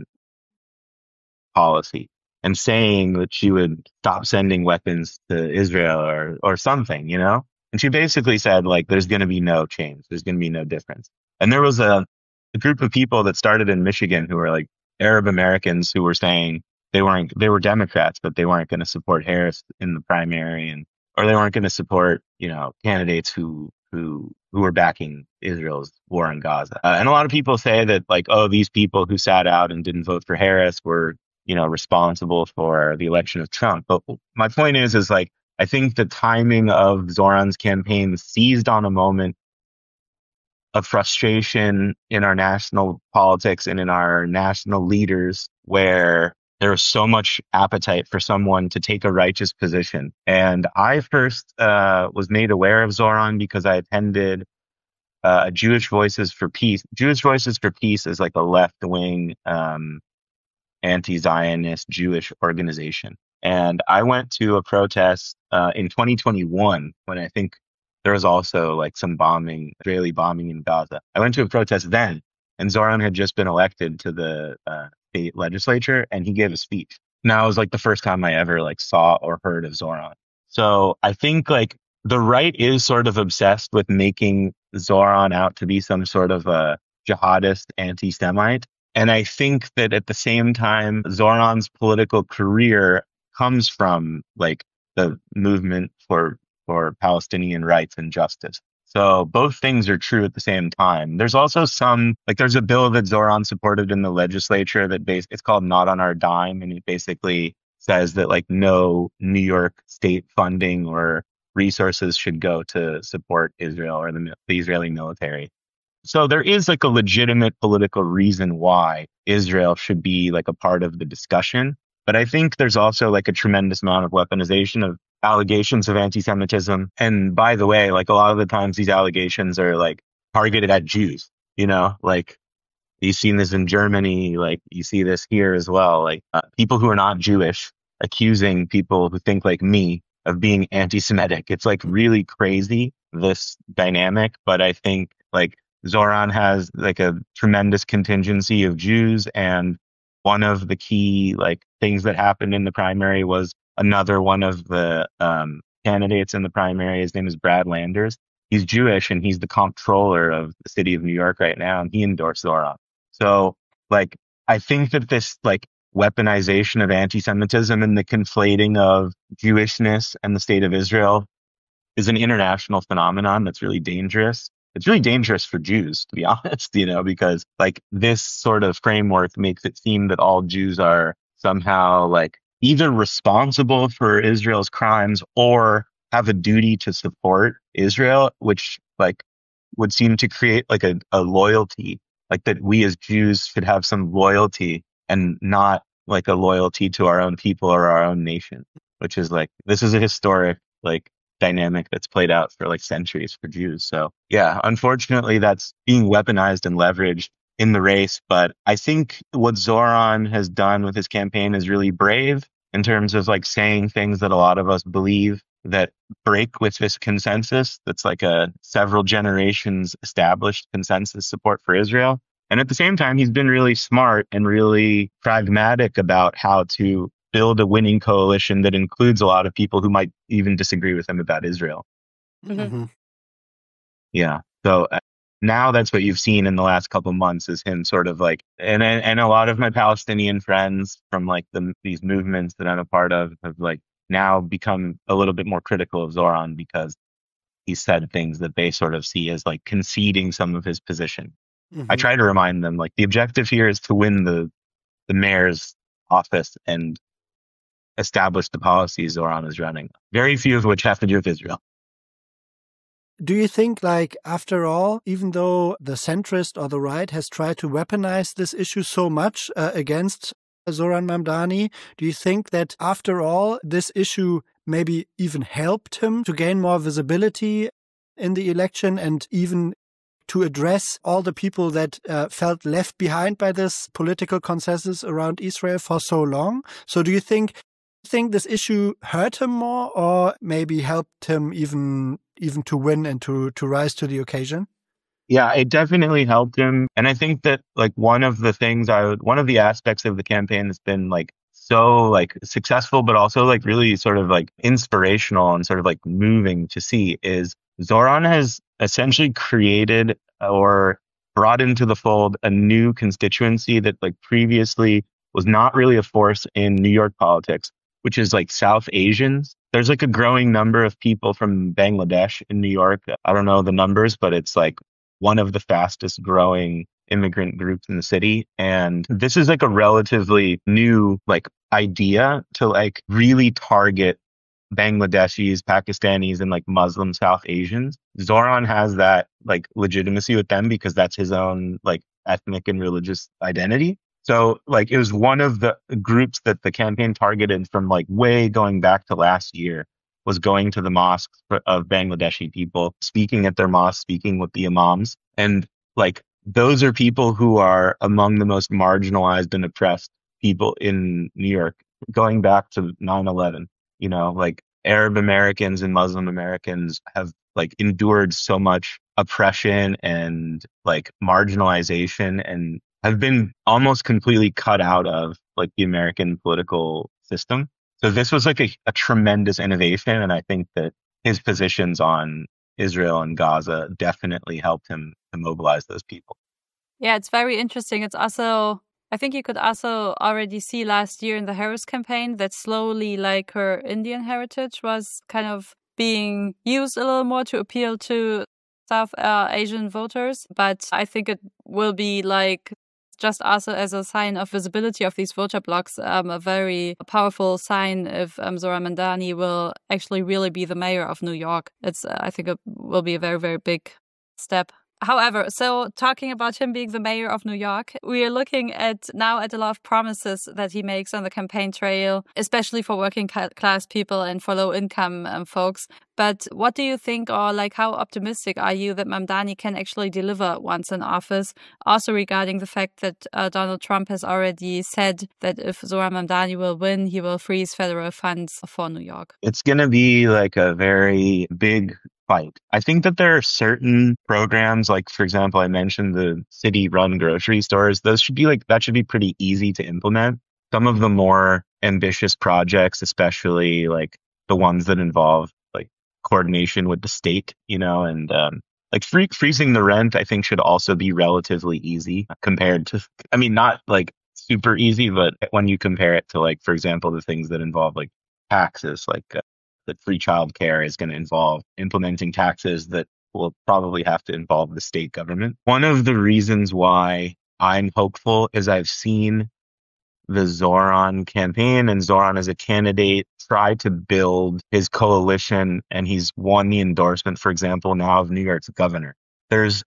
Speaker 1: policy and saying that she would stop sending weapons to Israel or or something, you know? And she basically said, like, there's going to be no change. There's going to be no difference. And there was a, a group of people that started in Michigan who were like Arab Americans who were saying they weren't, they were Democrats, but they weren't going to support Harris in the primary, and or they weren't going to support, you know, candidates who who who were backing Israel's war in Gaza. Uh, and a lot of people say that, like, oh, these people who sat out and didn't vote for Harris were, you know, responsible for the election of Trump. But my point is, is like, I think the timing of Zoran's campaign seized on a moment of frustration in our national politics and in our national leaders where there was so much appetite for someone to take a righteous position. And I first uh, was made aware of Zoran because I attended uh, Jewish Voices for Peace. Jewish Voices for Peace is like a left-wing um, anti-Zionist Jewish organization. And I went to a protest uh, in twenty twenty-one when I think there was also like some bombing, Israeli bombing in Gaza. I went to a protest then, and Zoran had just been elected to the uh, state legislature, and he gave a speech. Now it was like the first time I ever like saw or heard of Zoran. So I think like the right is sort of obsessed with making Zoran out to be some sort of a jihadist anti-Semite. And I think that at the same time, Zoran's political career comes from like the movement for for Palestinian rights and justice. So both things are true at the same time. There's also some, like there's a bill that Zoran supported in the legislature that base, it's called Not on Our Dime. And it basically says that like no New York state funding or resources should go to support Israel or the, the Israeli military. So there is like a legitimate political reason why Israel should be like a part of the discussion. But I think there's also like a tremendous amount of weaponization of allegations of anti-Semitism. And by the way, like a lot of the times these allegations are like targeted at Jews, you know, like you've seen this in Germany, like you see this here as well, like uh, people who are not Jewish accusing people who think like me of being anti-Semitic. It's like really crazy, this dynamic. But I think like Zoran has like a tremendous contingency of Jews, and one of the key like things that happened in the primary was another one of the um, candidates in the primary. His name is Brad Landers. He's Jewish and he's the comptroller of the city of New York right now, and he endorsed Zoran. So like I think that this like weaponization of anti-Semitism and the conflating of Jewishness and the state of Israel is an international phenomenon that's really dangerous. It's really dangerous for Jews, to be honest, you know, because like this sort of framework makes it seem that all Jews are somehow like either responsible for Israel's crimes or have a duty to support Israel, which like would seem to create like a, a loyalty, like that we as Jews should have some loyalty and not like a loyalty to our own people or our own nation, which is like, this is a historic like dynamic that's played out for like centuries for Jews. So yeah, unfortunately that's being weaponized and leveraged in the race. But I think what Zoran has done with his campaign is really brave in terms of like saying things that a lot of us believe that break with this consensus that's like a several generations established consensus support for Israel. And at the same time, he's been really smart and really pragmatic about how to build a winning coalition that includes a lot of people who might even disagree with him about Israel.
Speaker 3: Mm-hmm.
Speaker 1: Yeah. So uh, now that's what you've seen in the last couple of months is him sort of like, and and a lot of my Palestinian friends from like the these movements that I'm a part of have like now become a little bit more critical of Zoran because he said things that they sort of see as like conceding some of his position. Mm-hmm. I try to remind them like the objective here is to win the the mayor's office and establish the policies Zoran is running, very few of which have to do with Israel.
Speaker 2: Do you think, like, after all, even though the centrist or the right has tried to weaponize this issue so much uh, against Zoran Mamdani, do you think that after all, this issue maybe even helped him to gain more visibility in the election and even to address all the people that uh, felt left behind by this political consensus around Israel for so long? So do you think think this issue hurt him more or maybe helped him even even to win and to to rise to the occasion?
Speaker 1: Yeah, it definitely helped him. And I think that like one of the things I would, one of the aspects of the campaign that's been like so like successful, but also like really sort of like inspirational and sort of like moving to see is Zoran has essentially created or brought into the fold a new constituency that like previously was not really a force in New York politics, which is like South Asians. There's like a growing number of people from Bangladesh in New York. I don't know the numbers, but it's like one of the fastest growing immigrant groups in the city. And this is like a relatively new like idea to like really target Bangladeshis, Pakistanis, and like Muslim South Asians. Zoran has that like legitimacy with them because that's his own like ethnic and religious identity. So like it was one of the groups that the campaign targeted from like way going back to last year, was going to the mosques of Bangladeshi people, speaking at their mosques, speaking with the imams. And like those are people who are among the most marginalized and oppressed people in New York, going back to nine eleven. You know, like Arab Americans and Muslim Americans have like endured so much oppression and like marginalization, and have been almost completely cut out of like the American political system. So this was like a, a tremendous innovation. And I think that his positions on Israel and Gaza definitely helped him to mobilize those people.
Speaker 3: Yeah, it's very interesting. It's also, I think you could also already see last year in the Harris campaign that slowly like her Indian heritage was kind of being used a little more to appeal to South uh, Asian voters. But I think it will be like just also as a sign of visibility of these voter blocks, um, a very powerful sign if um, Zohran Mamdani will actually really be the mayor of New York. It's, uh, I think it will be a very, very big step. However, so talking about him being the mayor of New York, we are looking at now at a lot of promises that he makes on the campaign trail, especially for working class people and for low income um, folks. But what do you think, or like how optimistic are you that Mamdani can actually deliver once in office? Also regarding the fact that uh, Donald Trump has already said that if Zohran Mamdani will win, he will freeze federal funds for New York.
Speaker 1: It's going to be like a very big fight. I think that there are certain programs, like for example, I mentioned the city run grocery stores. Those should be like, that should be pretty easy to implement. Some of the more ambitious projects, especially like the ones that involve like coordination with the state, you know, and um, like free- freezing the rent, I think should also be relatively easy compared to, I mean, not like super easy, but when you compare it to like, for example, the things that involve like taxes, like uh, that free childcare is going to involve implementing taxes that will probably have to involve the state government. One of the reasons why I'm hopeful is I've seen the Zoran campaign and Zoran as a candidate try to build his coalition, and he's won the endorsement, for example, now of New York's governor. There's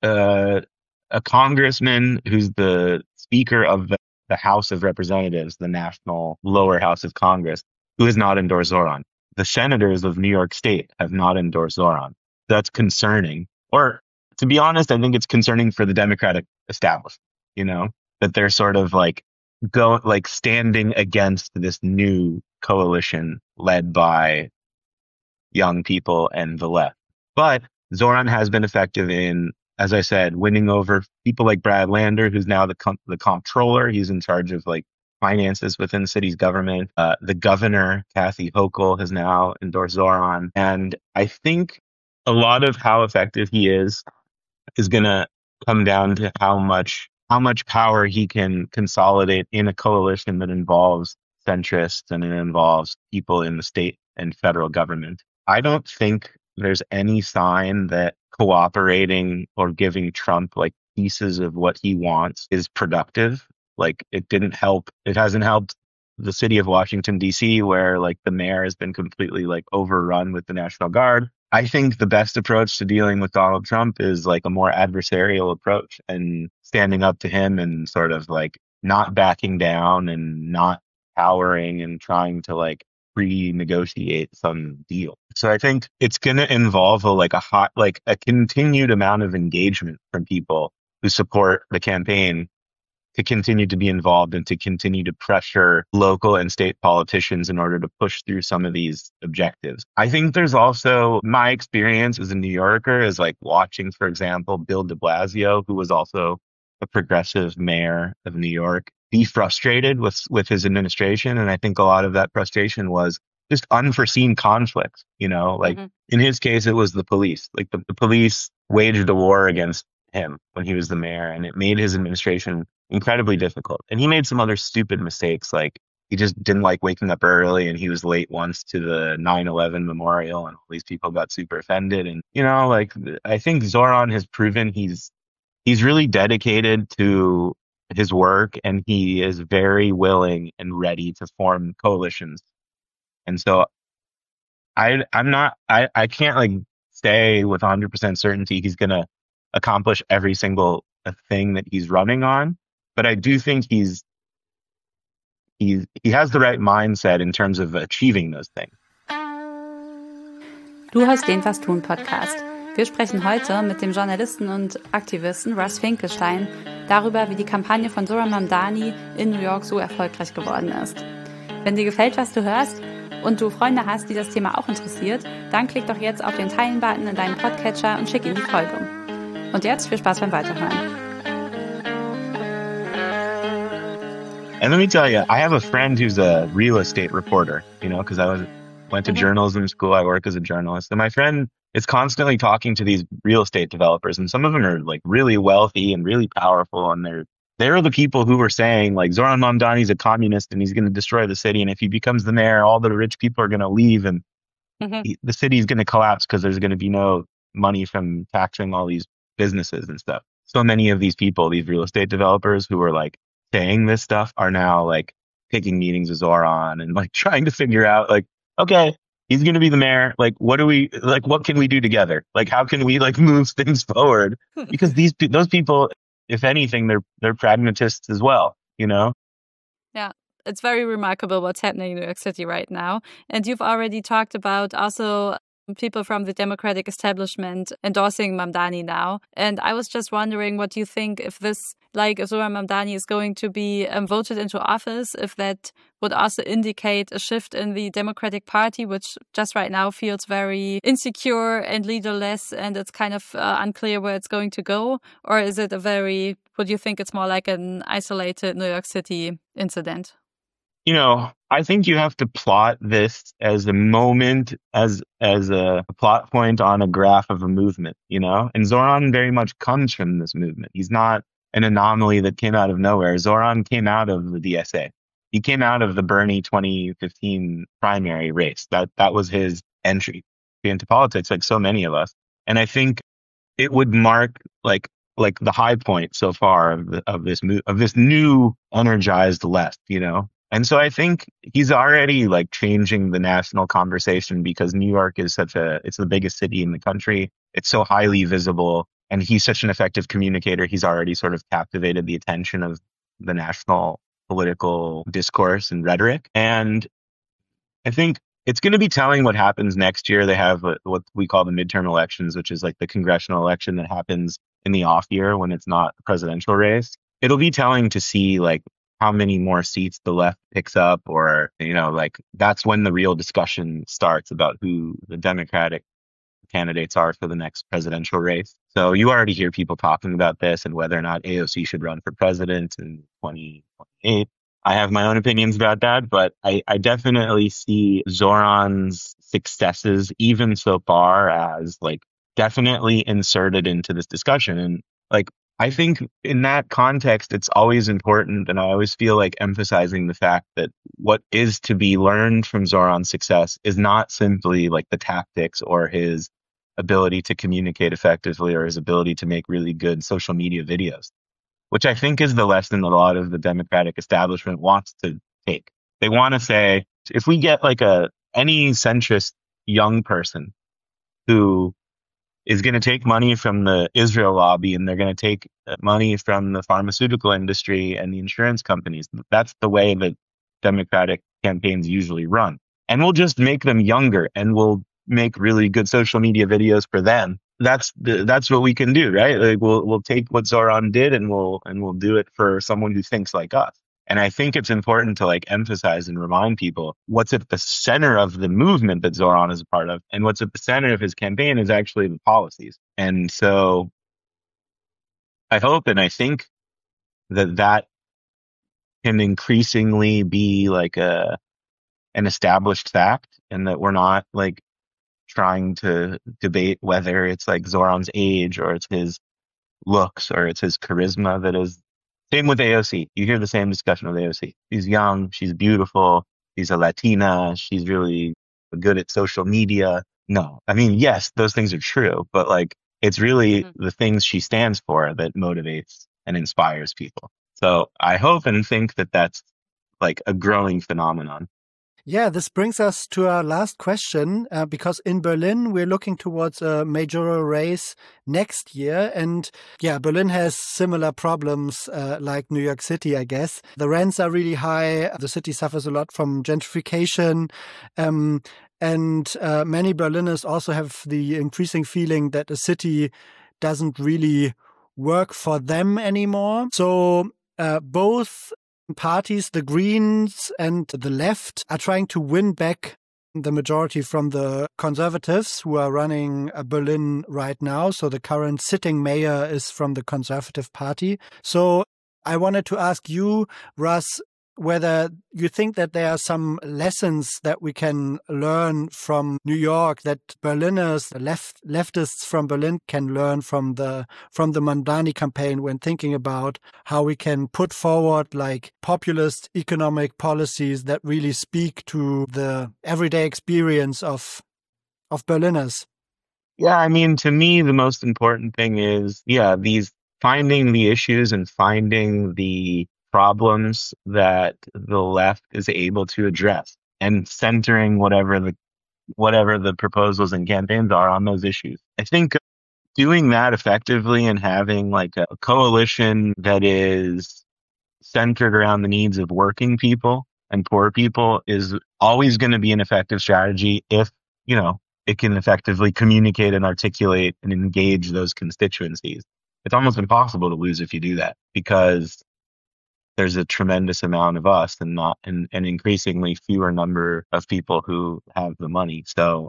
Speaker 1: uh, a congressman who's the speaker of the, the House of Representatives, the national lower house of Congress, who has not endorsed Zoran. The senators of New York State have not endorsed Zoran. That's concerning. Or to be honest, I think it's concerning for the Democratic establishment, you know, that they're sort of like go like standing against this new coalition led by young people and the left. But Zoran has been effective in, as I said, winning over people like Brad Lander, who's now the com- the comptroller. He's in charge of like finances within the city's government. Uh, the governor, Kathy Hochul, has now endorsed Zoran. And I think a lot of how effective he is is going to come down to how much how much power he can consolidate in a coalition that involves centrists and it involves people in the state and federal government. I don't think there's any sign that cooperating or giving Trump like pieces of what he wants is productive. Like it didn't help. It hasn't helped the city of Washington, D C, where like the mayor has been completely like overrun with the National Guard. I think the best approach to dealing with Donald Trump is like a more adversarial approach and standing up to him and sort of like not backing down and not cowering and trying to like pre-negotiate some deal. So I think it's going to involve a, like a hot, like a continued amount of engagement from people who support the campaign to continue to be involved and to continue to pressure local and state politicians in order to push through some of these objectives. I think there's also my experience as a New Yorker is like watching, for example, Bill de Blasio, who was also a progressive mayor of New York, be frustrated with, with his administration. And I think a lot of that frustration was just unforeseen conflicts, you know, like mm-hmm. in his case, it was the police, like the, the police waged a war against him when he was the mayor, and it made his administration incredibly difficult. And he made some other stupid mistakes, like he just didn't like waking up early, and he was late once to the nine eleven memorial, and all these people got super offended. And you know, like I think Zoran has proven he's he's really dedicated to his work, and he is very willing and ready to form coalitions. And so I I'm not I I can't like say with one hundred percent certainty he's going to accomplish every single uh, thing that he's running on, but I do think he's he he has the right mindset in terms of achieving those things.
Speaker 3: Du hörst den Was tun Podcast. Wir sprechen heute mit dem Journalisten und Aktivisten Russ Finkelstein darüber, wie die Kampagne von Zohran Mamdani in New York so erfolgreich geworden ist. Wenn dir gefällt, was du hörst und du Freunde hast, die das Thema auch interessiert, dann klick doch jetzt auf den Teilen-Button in deinem Podcatcher und schick ihnen die Folge. Und jetzt viel Spaß beim Weiterhören.
Speaker 1: And let me tell you, I have a friend who's a real estate reporter, you know, because I was went to journalism school. I work as a journalist. And my friend is constantly talking to these real estate developers. And some of them are like really wealthy and really powerful. And they're they're the people who were saying like Zohran Mamdani's a communist and he's going to destroy the city. And if he becomes the mayor, all the rich people are going to leave and mm-hmm. he, the city is going to collapse because there's going to be no money from taxing all these businesses and stuff. So many of these people, these real estate developers who were like saying this stuff are now like taking meetings with Zohran and like trying to figure out like, okay, he's going to be the mayor. Like, what do we, like, what can we do together? Like, how can we like move things forward? Because these, those people, if anything, they're, they're pragmatists as well, you know?
Speaker 3: Yeah. It's very remarkable what's happening in New York City right now. And you've already talked about also people from the Democratic establishment endorsing Mamdani now. And I was just wondering what you think if this, like if Zohran Mamdani is going to be um, voted into office, if that would also indicate a shift in the Democratic Party, which just right now feels very insecure and leaderless, and it's kind of uh, unclear where it's going to go? Or is it a very, would you think it's more like an isolated New York City incident?
Speaker 1: You know, I think you have to plot this as a moment, as as a plot point on a graph of a movement, you know? And Zohran very much comes from this movement. He's not an anomaly that came out of nowhere. Zohran came out of the D S A. He came out of the Bernie twenty fifteen primary race. That that was his entry into politics, like so many of us. And I think it would mark like like the high point so far of the, of this mo- of this new energized left, you know? And so I think he's already like changing the national conversation because New York is such a, it's the biggest city in the country. It's so highly visible and he's such an effective communicator. He's already sort of captivated the attention of the national political discourse and rhetoric. And I think it's going to be telling what happens next year. They have what we call the midterm elections, which is like the congressional election that happens in the off year when it's not a presidential race. It'll be telling to see like how many more seats the left picks up, or, you know, like that's when the real discussion starts about who the Democratic candidates are for the next presidential race. So you already hear people talking about this and whether or not A O C should run for president in twenty twenty-eight. I have my own opinions about that, but I, I definitely see Zohran's successes, even so far, as like definitely inserted into this discussion. And like, I think in that context, it's always important, and I always feel like emphasizing the fact that what is to be learned from Zohran's success is not simply like the tactics or his ability to communicate effectively or his ability to make really good social media videos, which I think is the lesson that a lot of the Democratic establishment wants to take. They want to say, if we get like a any centrist young person who is going to take money from the Israel lobby and they're going to take money from the pharmaceutical industry and the insurance companies. That's the way that Democratic campaigns usually run. And we'll just make them younger and we'll make really good social media videos for them. That's the, that's what we can do, right? Like we'll we'll take what Zohran did and we'll and we'll do it for someone who thinks like us. And I think it's important to like emphasize and remind people what's at the center of the movement that Zohran is a part of, and what's at the center of his campaign is actually the policies. And so I hope and I think that that can increasingly be like a an established fact, and that we're not like trying to debate whether it's like Zohran's age or it's his looks or it's his charisma that is. Same with A O C. You hear the same discussion with A O C. She's young, she's beautiful, she's a Latina, she's really good at social media. No, I mean, yes, those things are true, but like it's really mm-hmm. the things she stands for that motivates and inspires people. So I hope and think that that's like a growing phenomenon.
Speaker 2: Yeah, this brings us to our last question, uh, because in Berlin, we're looking towards a mayoral race next year. And yeah, Berlin has similar problems uh, like New York City, I guess. The rents are really high. The city suffers a lot from gentrification. Um, and uh, many Berliners also have the increasing feeling that the city doesn't really work for them anymore. So uh, both parties, the Greens and the left, are trying to win back the majority from the conservatives who are running Berlin right now. So the current sitting mayor is from the Conservative Party. So I wanted to ask you, Russ, whether you think that there are some lessons that we can learn from New York, that Berliners, left leftists from Berlin can learn from the from the Mamdani campaign when thinking about how we can put forward like populist economic policies that really speak to the everyday experience of of Berliners.
Speaker 1: Yeah, I mean, to me, the most important thing is, yeah, these finding the issues and finding the problems that the left is able to address and centering whatever the whatever the proposals and campaigns are on those issues. I think doing that effectively and having like a coalition that is centered around the needs of working people and poor people is always going to be an effective strategy if, you know, it can effectively communicate and articulate and engage those constituencies. It's almost impossible to lose if you do that, because there's a tremendous amount of us and not and an increasingly fewer number of people who have the money. So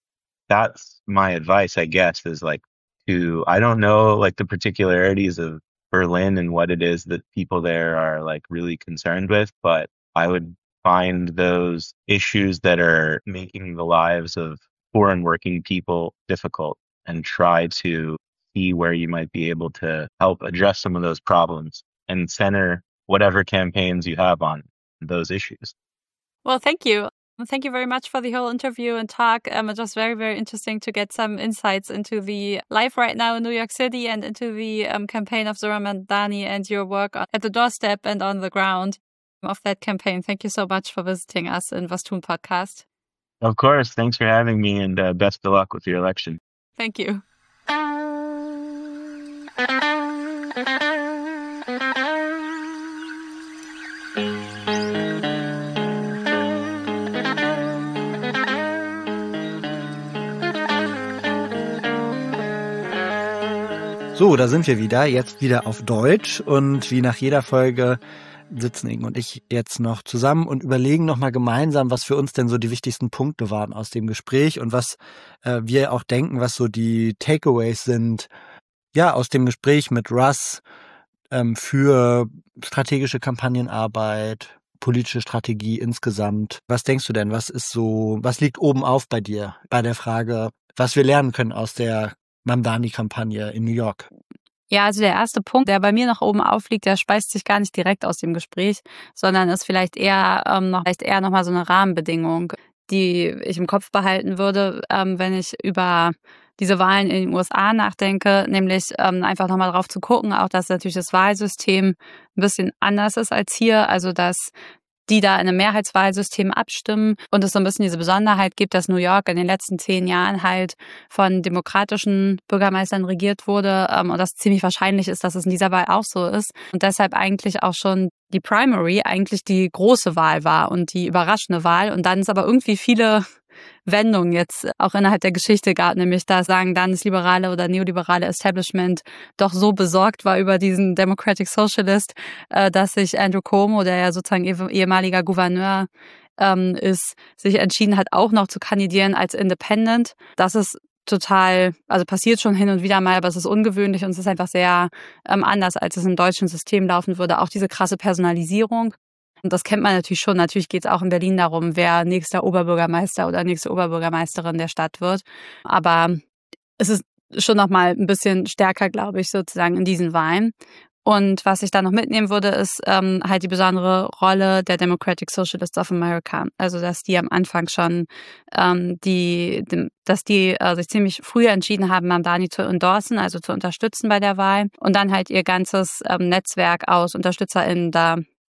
Speaker 1: that's my advice, I guess, is like to, I don't know like the particularities of Berlin and what it is that people there are like really concerned with, but I would find those issues that are making the lives of poor and working people difficult and try to see where you might be able to help address some of those problems and center whatever campaigns you have on those issues.
Speaker 3: Well, thank you. Thank you very much for the whole interview and talk. Um, it was very, very interesting to get some insights into the life right now in New York City and into the um, campaign of Zohran Mamdani and your work at the doorstep and on the ground of that campaign. Thank you so much for visiting us in Was Tun podcast.
Speaker 1: Of course. Thanks for having me, and uh, best of luck with your election.
Speaker 3: Thank you.
Speaker 2: So, da sind wir wieder, jetzt wieder auf Deutsch, und wie nach jeder Folge sitzen Inge und ich jetzt noch zusammen und überlegen nochmal gemeinsam, was für uns denn so die wichtigsten Punkte waren aus dem Gespräch und was äh, wir auch denken, was so die Takeaways sind, ja, aus dem Gespräch mit Russ ähm, für strategische Kampagnenarbeit, politische Strategie insgesamt. Was denkst du denn, was ist so, was liegt oben auf bei dir bei der Frage, was wir lernen können aus der Mamdani-Kampagne in New York?
Speaker 3: Ja, also der erste Punkt, der bei mir noch oben aufliegt, der speist sich gar nicht direkt aus dem Gespräch, sondern ist vielleicht eher ähm, noch vielleicht eher noch mal so eine Rahmenbedingung, die ich im Kopf behalten würde, ähm, wenn ich über diese Wahlen in den U S A nachdenke, nämlich ähm, einfach nochmal drauf zu gucken, auch dass natürlich das Wahlsystem ein bisschen anders ist als hier, also dass die da in einem Mehrheitswahlsystem abstimmen und es so ein bisschen diese Besonderheit gibt, dass New York in den letzten zehn Jahren halt von demokratischen Bürgermeistern regiert wurde ähm, und das ziemlich wahrscheinlich ist, dass es in dieser Wahl auch so ist und deshalb eigentlich auch schon die Primary eigentlich die große Wahl war und die überraschende Wahl und dann ist aber irgendwie viele Wendungen jetzt auch innerhalb der Geschichte gab, nämlich da sagen dann das liberale oder neoliberale Establishment doch so besorgt war über diesen Democratic Socialist, dass sich Andrew Cuomo, der ja sozusagen ehemaliger Gouverneur ähm, ist, sich entschieden hat, auch noch zu kandidieren als Independent. Das ist total, also passiert schon hin und wieder mal, aber es ist ungewöhnlich und es ist einfach sehr ähm, anders, als es im deutschen System laufen würde. Auch diese krasse Personalisierung. Und das kennt man natürlich schon. Natürlich geht es auch in Berlin darum, wer nächster Oberbürgermeister oder nächste Oberbürgermeisterin der Stadt wird. Aber es ist schon noch mal ein bisschen stärker, glaube ich, sozusagen in diesen Wahlen. Und was ich da noch mitnehmen würde, ist ähm, halt die besondere Rolle der Democratic Socialists of America. Also, dass die am Anfang schon, ähm, die, dass die äh, sich ziemlich früh entschieden haben, Mamdani zu endorsen, also zu unterstützen bei der Wahl. Und dann halt ihr ganzes ähm, Netzwerk aus UnterstützerInnen da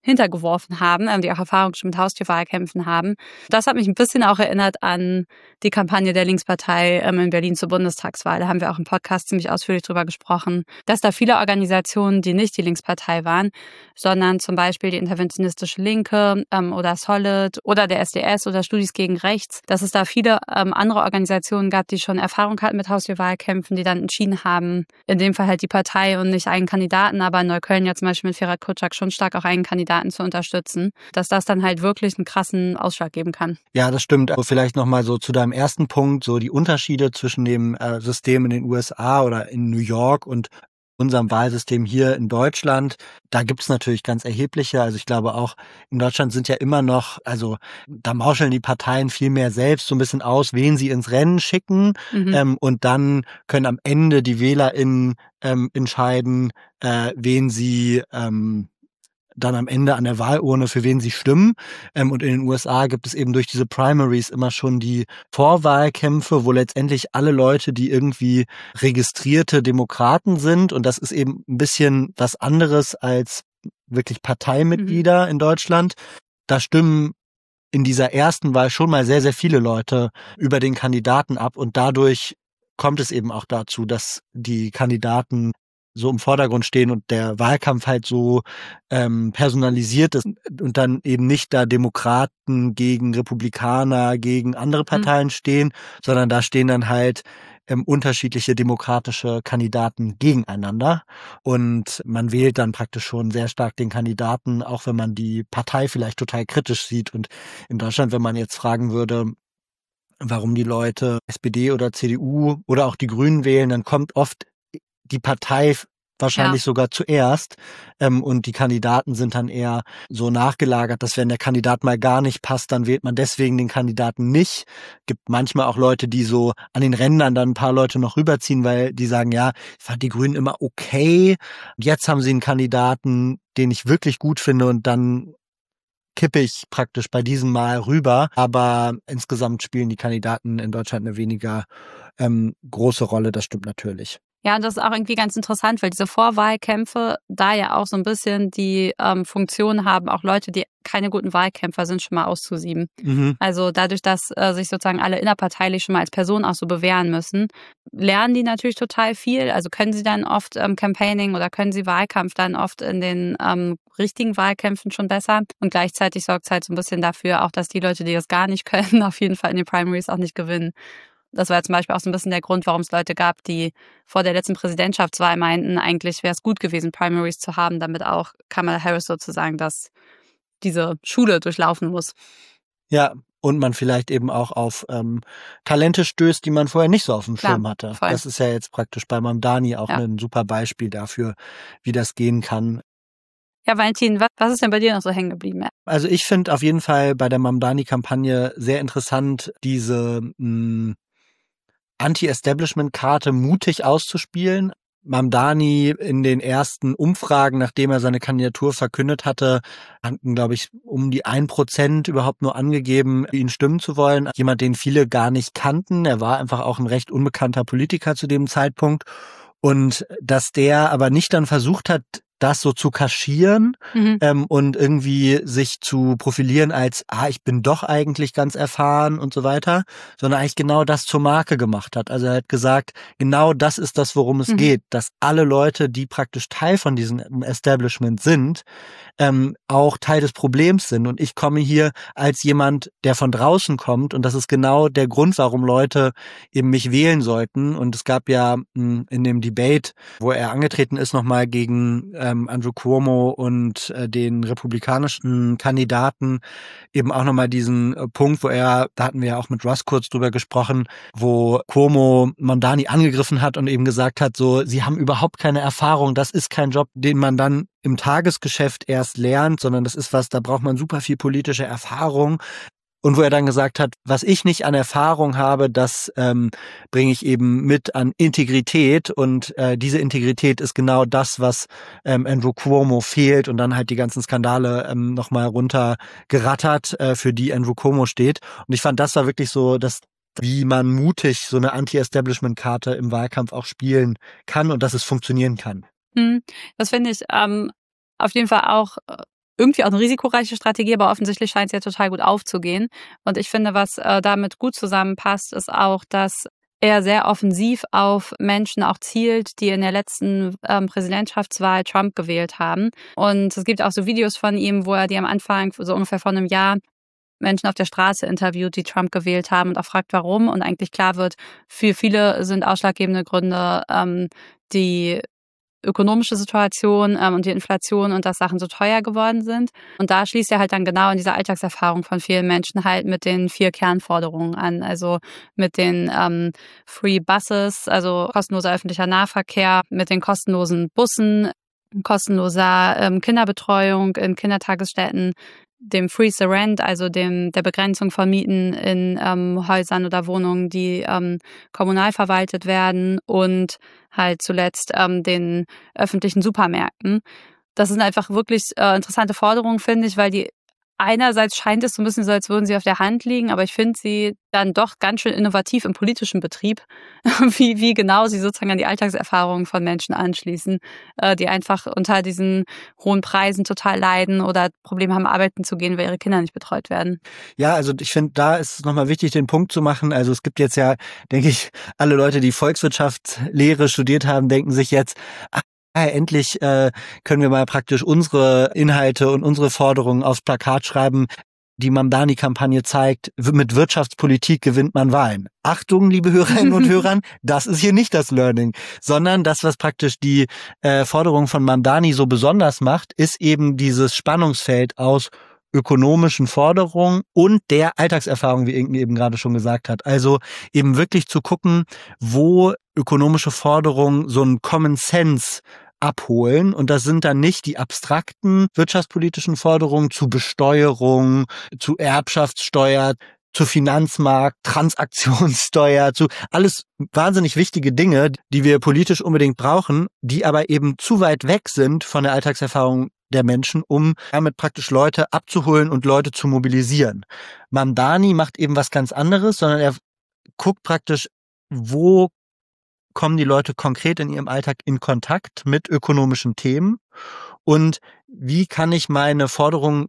Speaker 3: hintergeworfen haben, ähm, die auch Erfahrung schon mit Haustürwahlkämpfen haben. Das hat mich ein bisschen auch erinnert an die Kampagne der Linkspartei ähm, in Berlin zur Bundestagswahl. Da haben wir auch im Podcast ziemlich ausführlich drüber gesprochen, dass da viele Organisationen, die nicht die Linkspartei waren, sondern zum Beispiel die Interventionistische Linke ähm, oder Solid oder der S D S oder Studis gegen Rechts, dass es da viele ähm, andere Organisationen gab, die schon Erfahrung hatten mit Haustürwahlkämpfen, die dann entschieden haben, in dem Fall halt die Partei und nicht einen Kandidaten, aber in Neukölln ja zum Beispiel mit Ferhat Kutschak schon stark auch einen Kandidaten zu unterstützen, dass das dann halt wirklich einen krassen Ausschlag geben kann.
Speaker 2: Ja, das stimmt. Aber vielleicht nochmal so zu deinem ersten Punkt, so die Unterschiede zwischen dem äh, System in den U S A oder in New York und unserem Wahlsystem hier in Deutschland. Da gibt es natürlich ganz erhebliche. Also ich glaube auch, in Deutschland sind ja immer noch, also da mauscheln die Parteien viel mehr selbst so ein bisschen aus, wen sie ins Rennen schicken. Mhm. Ähm, und dann können am Ende die WählerInnen ähm, entscheiden, äh, wen sie ähm, dann am Ende an der Wahlurne, für wen sie stimmen. Ähm, und in den U S A gibt es eben durch diese Primaries immer schon die Vorwahlkämpfe, wo letztendlich alle Leute, die irgendwie registrierte Demokraten sind, und das ist eben ein bisschen was anderes als wirklich Parteimitglieder mhm. in Deutschland, da stimmen in dieser ersten Wahl schon mal sehr, sehr viele Leute über den Kandidaten ab. Und dadurch kommt es eben auch dazu, dass die Kandidaten so im Vordergrund stehen und der Wahlkampf halt so ähm, personalisiert ist und dann eben nicht da Demokraten gegen Republikaner, gegen andere Parteien mhm. stehen, sondern da stehen dann halt ähm, unterschiedliche demokratische Kandidaten gegeneinander und man wählt dann praktisch schon sehr stark den Kandidaten, auch wenn man die Partei vielleicht total kritisch sieht. Und in Deutschland, wenn man jetzt fragen würde, warum die Leute S P D oder C D U oder auch die Grünen wählen, dann kommt oft die Partei wahrscheinlich ja. sogar zuerst ähm, und die Kandidaten sind dann eher so nachgelagert, dass wenn der Kandidat mal gar nicht passt, dann wählt man deswegen den Kandidaten nicht. Gibt manchmal auch Leute, die so an den Rändern dann ein paar Leute noch rüberziehen, weil die sagen, ja, ich fand die Grünen immer okay und jetzt haben sie einen Kandidaten, den ich wirklich gut finde und dann kippe ich praktisch bei diesem Mal rüber. Aber insgesamt spielen die Kandidaten in Deutschland eine weniger ähm, große Rolle, das stimmt natürlich.
Speaker 3: Ja, und das ist auch irgendwie ganz interessant, weil diese Vorwahlkämpfe da ja auch so ein bisschen die ähm, Funktion haben, auch Leute, die keine guten Wahlkämpfer sind, schon mal auszusieben. Mhm. Also dadurch, dass äh, sich sozusagen alle innerparteilich schon mal als Person auch so bewähren müssen, lernen die natürlich total viel. Also können sie dann oft ähm, Campaigning oder können sie Wahlkampf dann oft in den ähm, richtigen Wahlkämpfen schon besser. Und gleichzeitig sorgt es halt so ein bisschen dafür, auch dass die Leute, die das gar nicht können, auf jeden Fall in den Primaries auch nicht gewinnen. Das war zum Beispiel auch so ein bisschen der Grund, warum es Leute gab, die vor der letzten Präsidentschaftswahl meinten, eigentlich wäre es gut gewesen, Primaries zu haben, damit auch Kamala Harris sozusagen das, diese Schule durchlaufen muss.
Speaker 2: Ja, und man vielleicht eben auch auf ähm, Talente stößt, die man vorher nicht so auf dem Klar, Schirm hatte. Voll. Das ist ja jetzt praktisch bei Mamdani auch ja. ein super Beispiel dafür, wie das gehen kann.
Speaker 3: Ja, Valentin, was, was ist denn bei dir noch so hängen geblieben?
Speaker 2: Also ich finde auf jeden Fall bei der Mamdani-Kampagne sehr interessant, diese mh, Anti-Establishment-Karte mutig auszuspielen. Mamdani in den ersten Umfragen, nachdem er seine Kandidatur verkündet hatte, hatten, glaube ich, um die ein Prozent überhaupt nur angegeben, ihn stimmen zu wollen. Jemand, den viele gar nicht kannten. Er war einfach auch ein recht unbekannter Politiker zu dem Zeitpunkt. Und dass der aber nicht dann versucht hat, das so zu kaschieren mhm. ähm, und irgendwie sich zu profilieren als, ah, ich bin doch eigentlich ganz erfahren und so weiter, sondern eigentlich genau das zur Marke gemacht hat. Also er hat gesagt, genau das ist das, worum es mhm. geht, dass alle Leute, die praktisch Teil von diesem Establishment sind, ähm, auch Teil des Problems sind. Und ich komme hier als jemand, der von draußen kommt und das ist genau der Grund, warum Leute eben mich wählen sollten. Und es gab ja mh, in dem Debate, wo er angetreten ist, nochmal gegen ähm, Andrew Cuomo und äh, den republikanischen Kandidaten eben auch nochmal diesen äh, Punkt, wo er, da hatten wir ja auch mit Russ kurz drüber gesprochen, wo Cuomo Mamdani angegriffen hat und eben gesagt hat, so, sie haben überhaupt keine Erfahrung, das ist kein Job, den man dann im Tagesgeschäft erst lernt, sondern das ist was, da braucht man super viel politische Erfahrung. Und wo er dann gesagt hat, was ich nicht an Erfahrung habe, das ähm, bringe ich eben mit an Integrität. Und äh, diese Integrität ist genau das, was ähm, Andrew Cuomo fehlt. Und dann halt die ganzen Skandale ähm, nochmal runtergerattert, äh, für die Andrew Cuomo steht. Und ich fand, das war wirklich so, dass wie man mutig so eine Anti-Establishment-Karte im Wahlkampf auch spielen kann und dass es funktionieren kann.
Speaker 3: Das finde ich ähm, auf jeden Fall auch irgendwie auch eine risikoreiche Strategie, aber offensichtlich scheint es ja total gut aufzugehen. Und ich finde, was äh, damit gut zusammenpasst, ist auch, dass er sehr offensiv auf Menschen auch zielt, die in der letzten ähm, Präsidentschaftswahl Trump gewählt haben. Und es gibt auch so Videos von ihm, wo er die am Anfang, so ungefähr vor einem Jahr, Menschen auf der Straße interviewt, die Trump gewählt haben und auch fragt, warum. Und eigentlich klar wird, für viele sind ausschlaggebende Gründe ähm, die ökonomische Situation ähm, und die Inflation und dass Sachen so teuer geworden sind. Und da schließt er halt dann genau in dieser Alltagserfahrung von vielen Menschen halt mit den vier Kernforderungen an. Also mit den ähm, Free Buses, also kostenloser öffentlicher Nahverkehr, mit den kostenlosen Bussen, kostenloser ähm, Kinderbetreuung in Kindertagesstätten, dem Freeze the Rent, also dem der Begrenzung von Mieten in ähm, Häusern oder Wohnungen, die ähm, kommunal verwaltet werden und halt zuletzt ähm, den öffentlichen Supermärkten. Das sind einfach wirklich äh, interessante Forderungen, finde ich, weil die einerseits scheint es so ein bisschen so, als würden sie auf der Hand liegen, aber ich finde sie dann doch ganz schön innovativ im politischen Betrieb, wie, wie genau sie sozusagen an die Alltagserfahrungen von Menschen anschließen, äh, die einfach unter diesen hohen Preisen total leiden oder Probleme haben, arbeiten zu gehen, weil ihre Kinder nicht betreut werden.
Speaker 2: Ja, also ich finde, da ist es nochmal wichtig, den Punkt zu machen. Also es gibt jetzt ja, denke ich, alle Leute, die Volkswirtschaftslehre studiert haben, denken sich jetzt, ach, ja, endlich äh, können wir mal praktisch unsere Inhalte und unsere Forderungen aufs Plakat schreiben. Die Mamdani-Kampagne zeigt, mit Wirtschaftspolitik gewinnt man Wahlen. Achtung, liebe Hörerinnen und Hörer, das ist hier nicht das Learning, sondern das, was praktisch die äh, Forderung von Mamdani so besonders macht, ist eben dieses Spannungsfeld aus ökonomischen Forderungen und der Alltagserfahrung, wie Inken eben gerade schon gesagt hat. Also eben wirklich zu gucken, wo ökonomische Forderungen so einen Common Sense abholen. Und das sind dann nicht die abstrakten wirtschaftspolitischen Forderungen zu Besteuerung, zu Erbschaftssteuer, zu Finanzmarkt, Transaktionssteuer, zu alles wahnsinnig wichtige Dinge, die wir politisch unbedingt brauchen, die aber eben zu weit weg sind von der Alltagserfahrung der Menschen, um damit praktisch Leute abzuholen und Leute zu mobilisieren. Mamdani macht eben was ganz anderes, sondern er guckt praktisch, wo kommen die Leute konkret in ihrem Alltag in Kontakt mit ökonomischen Themen und wie kann ich meine Forderungen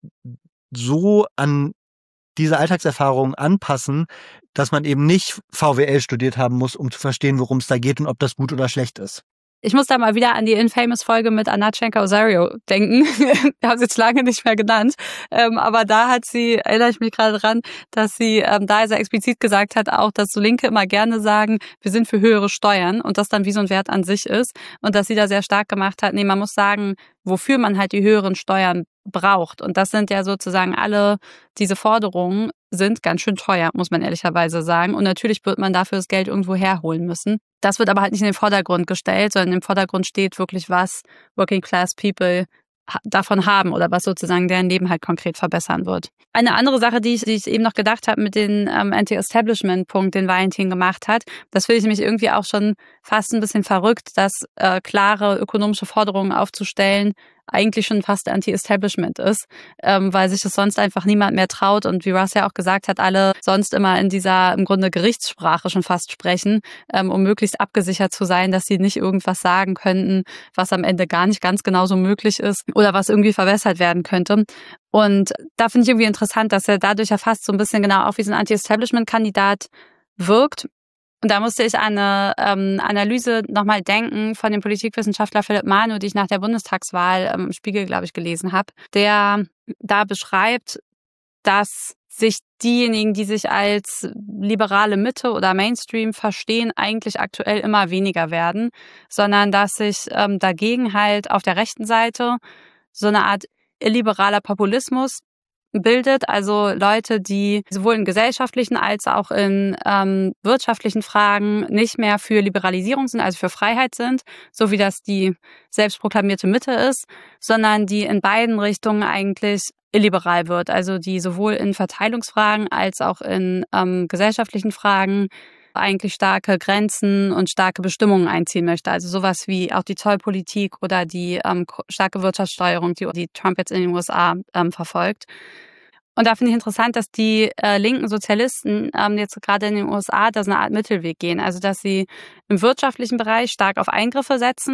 Speaker 2: so an diese Alltagserfahrungen anpassen, dass man eben nicht V W L studiert haben muss, um zu verstehen, worum es da geht und ob das gut oder schlecht ist.
Speaker 3: Ich muss da mal wieder an die Infamous-Folge mit Anachenka Osario denken. Wir haben sie jetzt lange nicht mehr genannt. Ähm, aber da hat sie, erinnere ich mich gerade dran, dass sie ähm, da sehr explizit gesagt hat auch, dass so Linke immer gerne sagen, wir sind für höhere Steuern und das dann wie so ein Wert an sich ist. Und dass sie da sehr stark gemacht hat, nee, man muss sagen, wofür man halt die höheren Steuern braucht. Und das sind ja sozusagen alle, diese Forderungen sind ganz schön teuer, muss man ehrlicherweise sagen. Und natürlich wird man dafür das Geld irgendwo herholen müssen. Das wird aber halt nicht in den Vordergrund gestellt, sondern im Vordergrund steht wirklich, was Working Class People davon haben oder was sozusagen deren Leben halt konkret verbessern wird. Eine andere Sache, die ich, die ich eben noch gedacht habe mit dem ähm, Anti-Establishment-Punkt, den Valentin gemacht hat, das finde ich nämlich irgendwie auch schon fast ein bisschen verrückt, dass äh, klare ökonomische Forderungen aufzustellen eigentlich schon fast Anti-Establishment ist, ähm, weil sich das sonst einfach niemand mehr traut und wie Russ ja auch gesagt hat, alle sonst immer in dieser im Grunde Gerichtssprache schon fast sprechen, ähm, um möglichst abgesichert zu sein, dass sie nicht irgendwas sagen könnten, was am Ende gar nicht ganz genauso möglich ist oder was irgendwie verbessert werden könnte. Und da finde ich irgendwie interessant, dass er dadurch ja fast so ein bisschen genau auch wie so ein Anti-Establishment-Kandidat wirkt. Und da musste ich an eine ähm, Analyse nochmal denken von dem Politikwissenschaftler Philipp Manu, die ich nach der Bundestagswahl ähm, im Spiegel, glaube ich, gelesen habe, der da beschreibt, dass sich diejenigen, die sich als liberale Mitte oder Mainstream verstehen, eigentlich aktuell immer weniger werden, sondern dass sich ähm, dagegen halt auf der rechten Seite so eine Art illiberaler Populismus bildet, also Leute, die sowohl in gesellschaftlichen als auch in ähm, wirtschaftlichen Fragen nicht mehr für Liberalisierung sind, also für Freiheit sind, so wie das die selbstproklamierte Mitte ist, sondern die in beiden Richtungen eigentlich illiberal wird, also die sowohl in Verteilungsfragen als auch in ähm, gesellschaftlichen Fragen eigentlich starke Grenzen und starke Bestimmungen einziehen möchte. Also sowas wie auch die Zollpolitik oder die ähm, starke Wirtschaftssteuerung, die, die Trump jetzt in den U S A ähm, verfolgt. Und da finde ich interessant, dass die äh, linken Sozialisten ähm, jetzt gerade in den U S A da so eine Art Mittelweg gehen. Also dass sie im wirtschaftlichen Bereich stark auf Eingriffe setzen,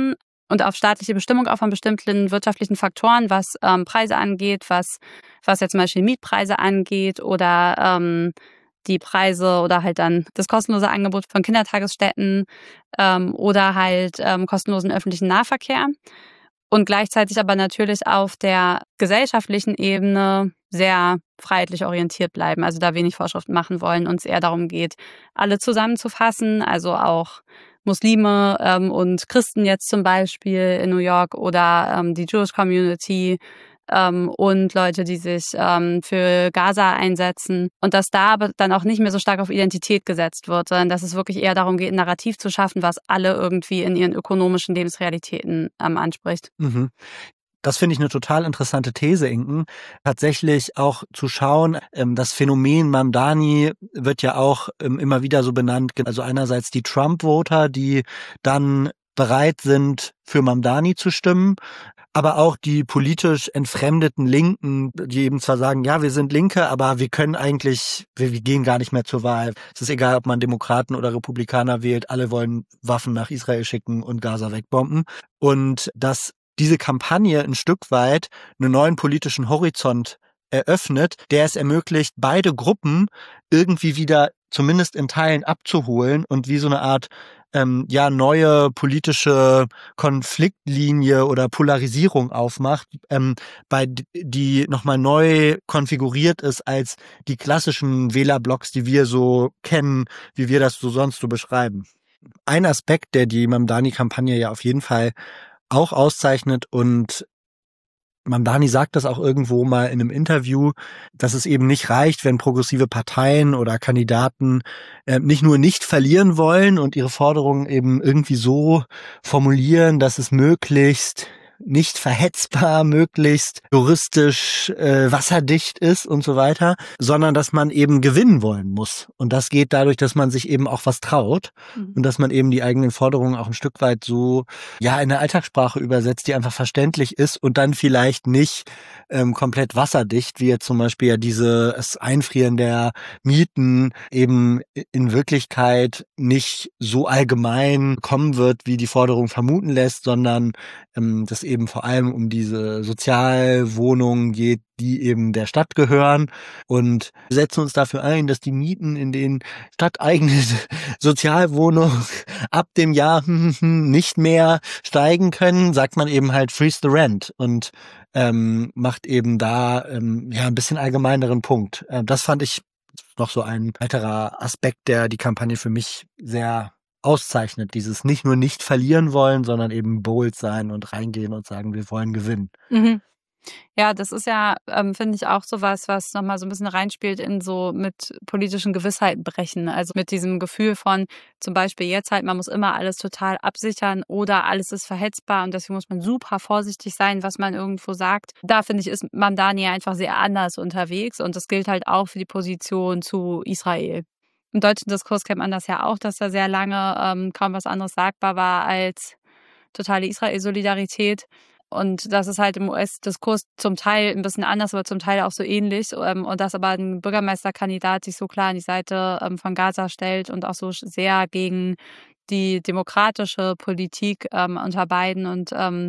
Speaker 3: und auf staatliche Bestimmung auch von bestimmten wirtschaftlichen Faktoren, was ähm, Preise angeht, was, was jetzt zum Beispiel Mietpreise angeht oder ähm, die Preise oder halt dann das kostenlose Angebot von Kindertagesstätten ähm, oder halt ähm, kostenlosen öffentlichen Nahverkehr. Und gleichzeitig aber natürlich auf der gesellschaftlichen Ebene sehr freiheitlich orientiert bleiben, also da wenig Vorschriften machen wollen und es eher darum geht, alle zusammenzufassen, also auch Muslime ähm, und Christen jetzt zum Beispiel in New York oder ähm, die Jewish Community ähm, und Leute, die sich ähm, für Gaza einsetzen. Und dass da aber dann auch nicht mehr so stark auf Identität gesetzt wird, sondern dass es wirklich eher darum geht, ein Narrativ zu schaffen, was alle irgendwie in ihren ökonomischen Lebensrealitäten ähm, anspricht.
Speaker 2: Mhm. Das finde ich eine total interessante These, Inken. Tatsächlich auch zu schauen, das Phänomen Mamdani wird ja auch immer wieder so benannt. Also einerseits die Trump-Voter, die dann bereit sind, für Mamdani zu stimmen, aber auch die politisch entfremdeten Linken, die eben zwar sagen, ja, wir sind Linke, aber wir können eigentlich, wir, wir gehen gar nicht mehr zur Wahl. Es ist egal, ob man Demokraten oder Republikaner wählt, alle wollen Waffen nach Israel schicken und Gaza wegbomben. Und das diese Kampagne ein Stück weit einen neuen politischen Horizont eröffnet, der es ermöglicht, beide Gruppen irgendwie wieder zumindest in Teilen abzuholen und wie so eine Art ähm, ja neue politische Konfliktlinie oder Polarisierung aufmacht, ähm, bei die nochmal neu konfiguriert ist als die klassischen Wählerblocks, die wir so kennen, wie wir das so sonst so beschreiben. Ein Aspekt, der die Mamdani-Kampagne ja auf jeden Fall auch auszeichnet und Mamdani sagt das auch irgendwo mal in einem Interview, dass es eben nicht reicht, wenn progressive Parteien oder Kandidaten äh, nicht nur nicht verlieren wollen und ihre Forderungen eben irgendwie so formulieren, dass es möglichst nicht verhetzbar, möglichst juristisch äh, wasserdicht ist und so weiter, sondern dass man eben gewinnen wollen muss. Und das geht dadurch, dass man sich eben auch was traut mhm. und dass man eben die eigenen Forderungen auch ein Stück weit so ja in eine Alltagssprache übersetzt, die einfach verständlich ist und dann vielleicht nicht ähm, komplett wasserdicht, wie jetzt zum Beispiel ja dieses Einfrieren der Mieten eben in Wirklichkeit nicht so allgemein kommen wird, wie die Forderung vermuten lässt, sondern ähm, das eben vor allem um diese Sozialwohnungen geht, die eben der Stadt gehören und wir setzen uns dafür ein, dass die Mieten in den stadteigenen Sozialwohnungen ab dem Jahr nicht mehr steigen können, sagt man eben halt freeze the rent und ähm, macht eben da ähm, ja ein bisschen allgemeineren Punkt. Äh, das fand ich noch so ein weiterer Aspekt, der die Kampagne für mich sehr auszeichnet, dieses nicht nur nicht verlieren wollen, sondern eben bold sein und reingehen und sagen, wir wollen gewinnen.
Speaker 3: Mhm. Ja, das ist ja, ähm, finde ich, auch sowas, was nochmal so ein bisschen reinspielt in so mit politischen Gewissheiten brechen. Also mit diesem Gefühl von zum Beispiel jetzt halt, man muss immer alles total absichern oder alles ist verhetzbar und deswegen muss man super vorsichtig sein, was man irgendwo sagt. Da, finde ich, ist Mamdani einfach sehr anders unterwegs und das gilt halt auch für die Position zu Israel. Im deutschen Diskurs kennt man das ja auch, dass da sehr lange ähm, kaum was anderes sagbar war als totale Israel-Solidarität. Und das ist halt im U S-Diskurs zum Teil ein bisschen anders, aber zum Teil auch so ähnlich. Und dass aber ein Bürgermeisterkandidat sich so klar an die Seite von Gaza stellt und auch so sehr gegen die demokratische Politik unter Biden und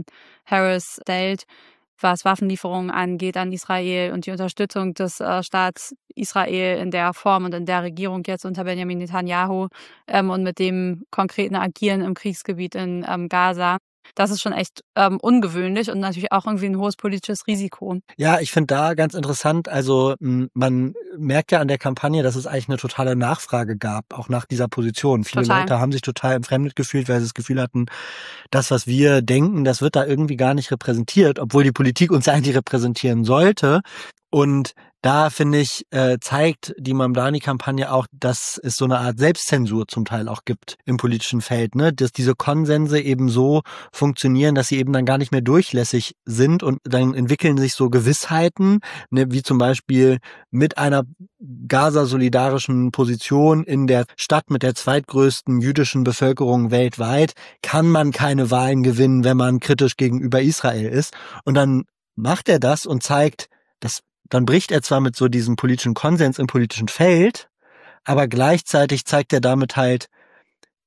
Speaker 3: Harris stellt, was Waffenlieferungen angeht an Israel und die Unterstützung des äh, Staats Israel in der Form und in der Regierung jetzt unter Benjamin Netanyahu ähm, und mit dem konkreten Agieren im Kriegsgebiet in ähm, Gaza. Das ist schon echt ähm, ungewöhnlich und natürlich auch irgendwie ein hohes politisches Risiko.
Speaker 2: Ja, ich finde da ganz interessant, also man merkt ja an der Kampagne, dass es eigentlich eine totale Nachfrage gab, auch nach dieser Position. Viele
Speaker 3: Total.
Speaker 2: Leute haben sich total entfremdet gefühlt, weil sie das Gefühl hatten, das, was wir denken, das wird da irgendwie gar nicht repräsentiert, obwohl die Politik uns eigentlich repräsentieren sollte. Und da, finde ich, äh, zeigt die Mamdani-Kampagne auch, dass es so eine Art Selbstzensur zum Teil auch gibt im politischen Feld, ne? Dass diese Konsense eben so funktionieren, dass sie eben dann gar nicht mehr durchlässig sind und dann entwickeln sich so Gewissheiten, ne? Wie zum Beispiel mit einer Gaza-solidarischen Position in der Stadt mit der zweitgrößten jüdischen Bevölkerung weltweit kann man keine Wahlen gewinnen, wenn man kritisch gegenüber Israel ist. Und dann macht er das und zeigt, dass dann bricht er zwar mit so diesem politischen Konsens im politischen Feld, aber gleichzeitig zeigt er damit halt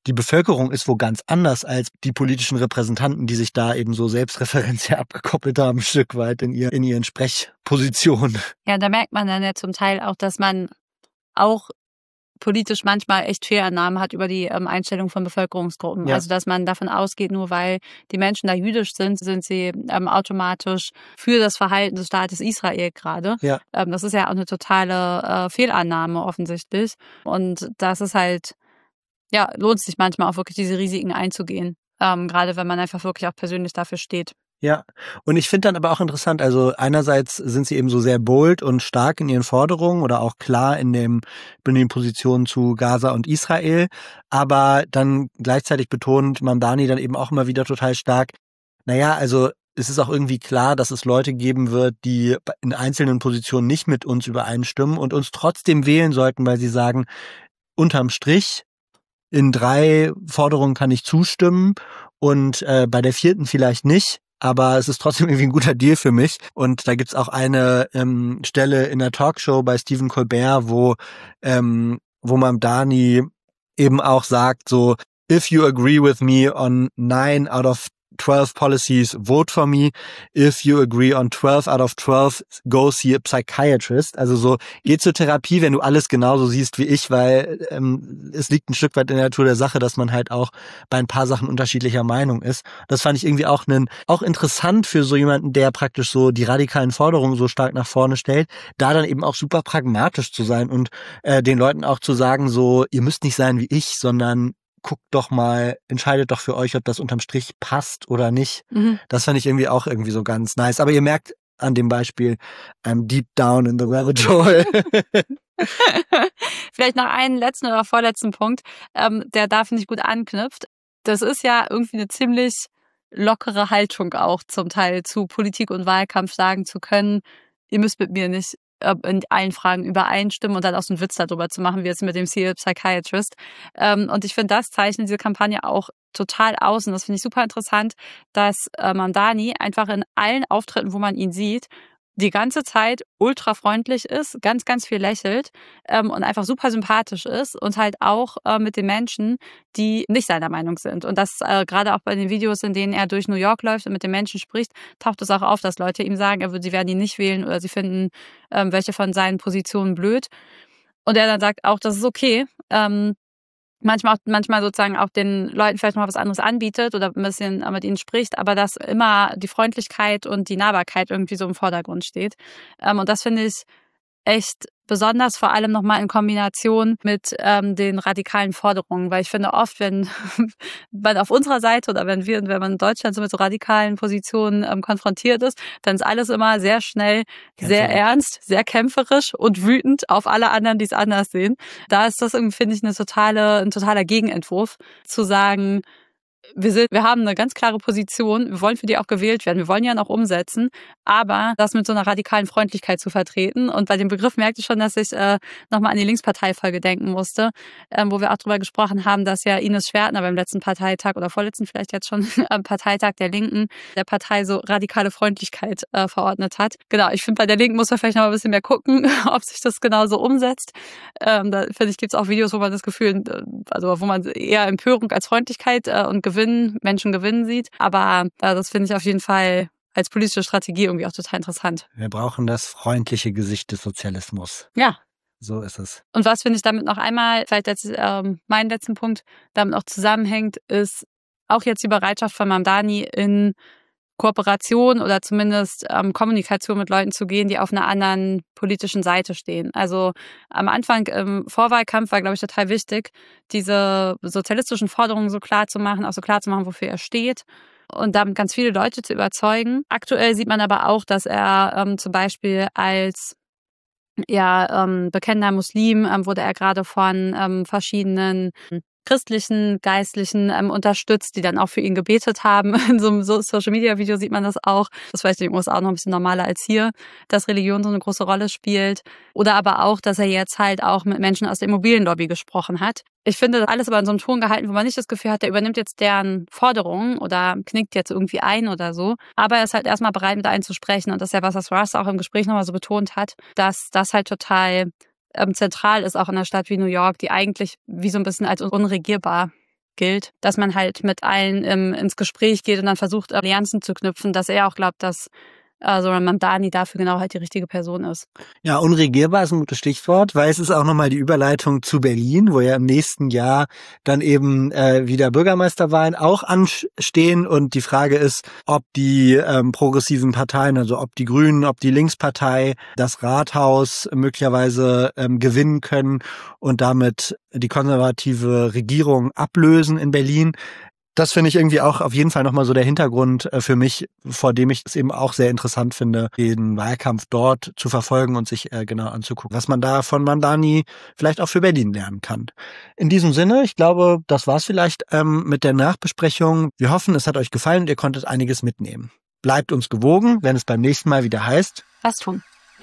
Speaker 2: die Bevölkerung ist wo ganz anders als die politischen Repräsentanten, die sich da eben so selbstreferenziell abgekoppelt haben, ein Stück weit in, ihr, in ihren Sprechpositionen.
Speaker 3: Ja, da merkt man dann ja zum Teil auch, dass man auch politisch manchmal echt Fehlannahmen hat über die ähm, Einstellung von Bevölkerungsgruppen. Ja. Also dass man davon ausgeht, nur weil die Menschen da jüdisch sind, sind sie ähm, automatisch für das Verhalten des Staates Israel gerade. Ja. Ähm, das ist ja auch eine totale äh, Fehlannahme offensichtlich. Und das ist halt, ja, lohnt sich manchmal auch wirklich diese Risiken einzugehen. Ähm, gerade wenn man einfach wirklich auch persönlich dafür steht.
Speaker 2: Ja, und ich finde dann aber auch interessant, also einerseits sind sie eben so sehr bold und stark in ihren Forderungen oder auch klar in, dem, in den Positionen zu Gaza und Israel, aber dann gleichzeitig betont Mamdani dann eben auch immer wieder total stark, naja, also es ist auch irgendwie klar, dass es Leute geben wird, die in einzelnen Positionen nicht mit uns übereinstimmen und uns trotzdem wählen sollten, weil sie sagen, unterm Strich, in drei Forderungen kann ich zustimmen und äh, bei der vierten vielleicht nicht. Aber es ist trotzdem irgendwie ein guter Deal für mich. Und da gibt's auch eine ähm, Stelle in der Talkshow bei Stephen Colbert, wo ähm, wo Mamdani eben auch sagt, so, if you agree with me on nine out of twelve policies, vote for me. If you agree on twelve out of twelve, go see a psychiatrist. Also so, geh zur Therapie, wenn du alles genauso siehst wie ich, weil ähm, es liegt ein Stück weit in der Natur der Sache, dass man halt auch bei ein paar Sachen unterschiedlicher Meinung ist. Das fand ich irgendwie auch einen, auch interessant für so jemanden, der praktisch so die radikalen Forderungen so stark nach vorne stellt, da dann eben auch super pragmatisch zu sein und äh, den Leuten auch zu sagen, so, ihr müsst nicht sein wie ich, sondern guckt doch mal, entscheidet doch für euch, ob das unterm Strich passt oder nicht. Mhm. Das fand ich irgendwie auch irgendwie so ganz nice. Aber ihr merkt an dem Beispiel, I'm deep down in the rabbit hole.
Speaker 3: Vielleicht noch einen letzten oder vorletzten Punkt, ähm, der da, finde ich, gut anknüpft. Das ist ja irgendwie eine ziemlich lockere Haltung auch zum Teil zu Politik und Wahlkampf, sagen zu können, ihr müsst mit mir nicht in allen Fragen übereinstimmen und dann auch so einen Witz darüber zu machen, wie jetzt mit dem See a Psychiatrist. Und ich finde, das zeichnet diese Kampagne auch total aus und das finde ich super interessant, dass Mamdani einfach in allen Auftritten, wo man ihn sieht, die ganze Zeit ultra freundlich ist, ganz, ganz viel lächelt ähm, und einfach super sympathisch ist und halt auch äh, mit den Menschen, die nicht seiner Meinung sind. Und das äh, gerade auch bei den Videos, in denen er durch New York läuft und mit den Menschen spricht, taucht es auch auf, dass Leute ihm sagen, er, sie werden ihn nicht wählen oder sie finden ähm, welche von seinen Positionen blöd. Und er dann sagt auch, das ist okay. Ähm, Manchmal, auch, manchmal sozusagen auch den Leuten vielleicht noch was anderes anbietet oder ein bisschen mit ihnen spricht, aber dass immer die Freundlichkeit und die Nahbarkeit irgendwie so im Vordergrund steht. Und das finde ich echt besonders, vor allem nochmal in Kombination mit ähm, den radikalen Forderungen, weil ich finde oft, wenn man auf unserer Seite oder wenn wir, wenn man in Deutschland so mit so radikalen Positionen ähm, konfrontiert ist, dann ist alles immer sehr schnell, sehr ernst, sehr kämpferisch und wütend auf alle anderen, die es anders sehen. Da ist das irgendwie, finde ich, eine totale, ein totaler Gegenentwurf, zu sagen, Wir, sind, wir haben eine ganz klare Position, wir wollen für die auch gewählt werden, wir wollen ja noch umsetzen, aber das mit so einer radikalen Freundlichkeit zu vertreten. Und bei dem Begriff merkte ich schon, dass ich äh, nochmal an die Linksparteifolge denken musste, ähm, wo wir auch drüber gesprochen haben, dass ja Ines Schwertner beim letzten Parteitag oder vorletzten vielleicht jetzt schon am Parteitag der Linken der Partei so radikale Freundlichkeit äh, verordnet hat. Genau, ich finde, bei der Linken muss man vielleicht noch mal ein bisschen mehr gucken, ob sich das genauso umsetzt. Ähm, da finde ich, gibt es auch Videos, wo man das Gefühl, also wo man eher Empörung als Freundlichkeit äh, und Gewinnen, Menschen gewinnen sieht. Aber äh, das finde ich auf jeden Fall als politische Strategie irgendwie auch total interessant.
Speaker 2: Wir brauchen das freundliche Gesicht des Sozialismus.
Speaker 3: Ja.
Speaker 2: So ist es.
Speaker 3: Und was, finde ich, damit noch einmal, vielleicht jetzt ähm, mein letzten Punkt, damit auch zusammenhängt, ist auch jetzt die Bereitschaft von Mamdani in Kooperation oder zumindest ähm, Kommunikation mit Leuten zu gehen, die auf einer anderen politischen Seite stehen. Also am Anfang im Vorwahlkampf war, glaube ich, total wichtig, diese sozialistischen Forderungen so klar zu machen, auch so klar zu machen, wofür er steht und damit ganz viele Leute zu überzeugen. Aktuell sieht man aber auch, dass er ähm, zum Beispiel als ja, ähm, bekennender Muslim ähm, wurde er gerade von ähm, verschiedenen christlichen Geistlichen ähm, unterstützt, die dann auch für ihn gebetet haben. In so einem Social-Media-Video sieht man das auch. Das ist vielleicht in den U S A auch noch ein bisschen normaler als hier, dass Religion so eine große Rolle spielt. Oder aber auch, dass er jetzt halt auch mit Menschen aus der Immobilienlobby gesprochen hat. Ich finde, das alles aber in so einem Ton gehalten, wo man nicht das Gefühl hat, der übernimmt jetzt deren Forderungen oder knickt jetzt irgendwie ein oder so. Aber er ist halt erstmal bereit, mit einzusprechen. Und das ist ja was, was Russ auch im Gespräch nochmal so betont hat, dass das halt total ähm, zentral ist, auch in einer Stadt wie New York, die eigentlich wie so ein bisschen als unregierbar gilt, dass man halt mit allen ähm, ins Gespräch geht und dann versucht, Allianzen zu knüpfen, dass er auch glaubt, dass äh, Zoran Mamdani dafür genau halt die richtige Person ist.
Speaker 2: Ja, unregierbar ist ein gutes Stichwort, weil es ist auch nochmal die Überleitung zu Berlin, wo ja im nächsten Jahr dann eben äh, wieder Bürgermeisterwahlen auch anstehen und die Frage ist, ob die ähm, progressiven Parteien, also ob die Grünen, ob die Linkspartei das Rathaus möglicherweise ähm, gewinnen können und damit die konservative Regierung ablösen in Berlin. Das finde ich irgendwie auch auf jeden Fall nochmal so der Hintergrund für mich, vor dem ich es eben auch sehr interessant finde, den Wahlkampf dort zu verfolgen und sich genau anzugucken, was man da von Mamdani vielleicht auch für Berlin lernen kann. In diesem Sinne, ich glaube, das war's vielleicht ähm, mit der Nachbesprechung. Wir hoffen, es hat euch gefallen und ihr konntet einiges mitnehmen. Bleibt uns gewogen, wenn es beim nächsten Mal wieder heißt:
Speaker 3: Was tun?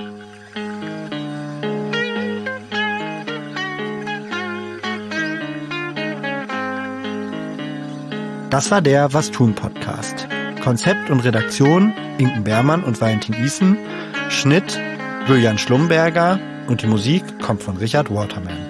Speaker 2: Das war der Was tun Podcast. Konzept und Redaktion Inken Beermann und Valentin Isen. Schnitt Julian Schlumberger und die Musik kommt von Richard Waterman.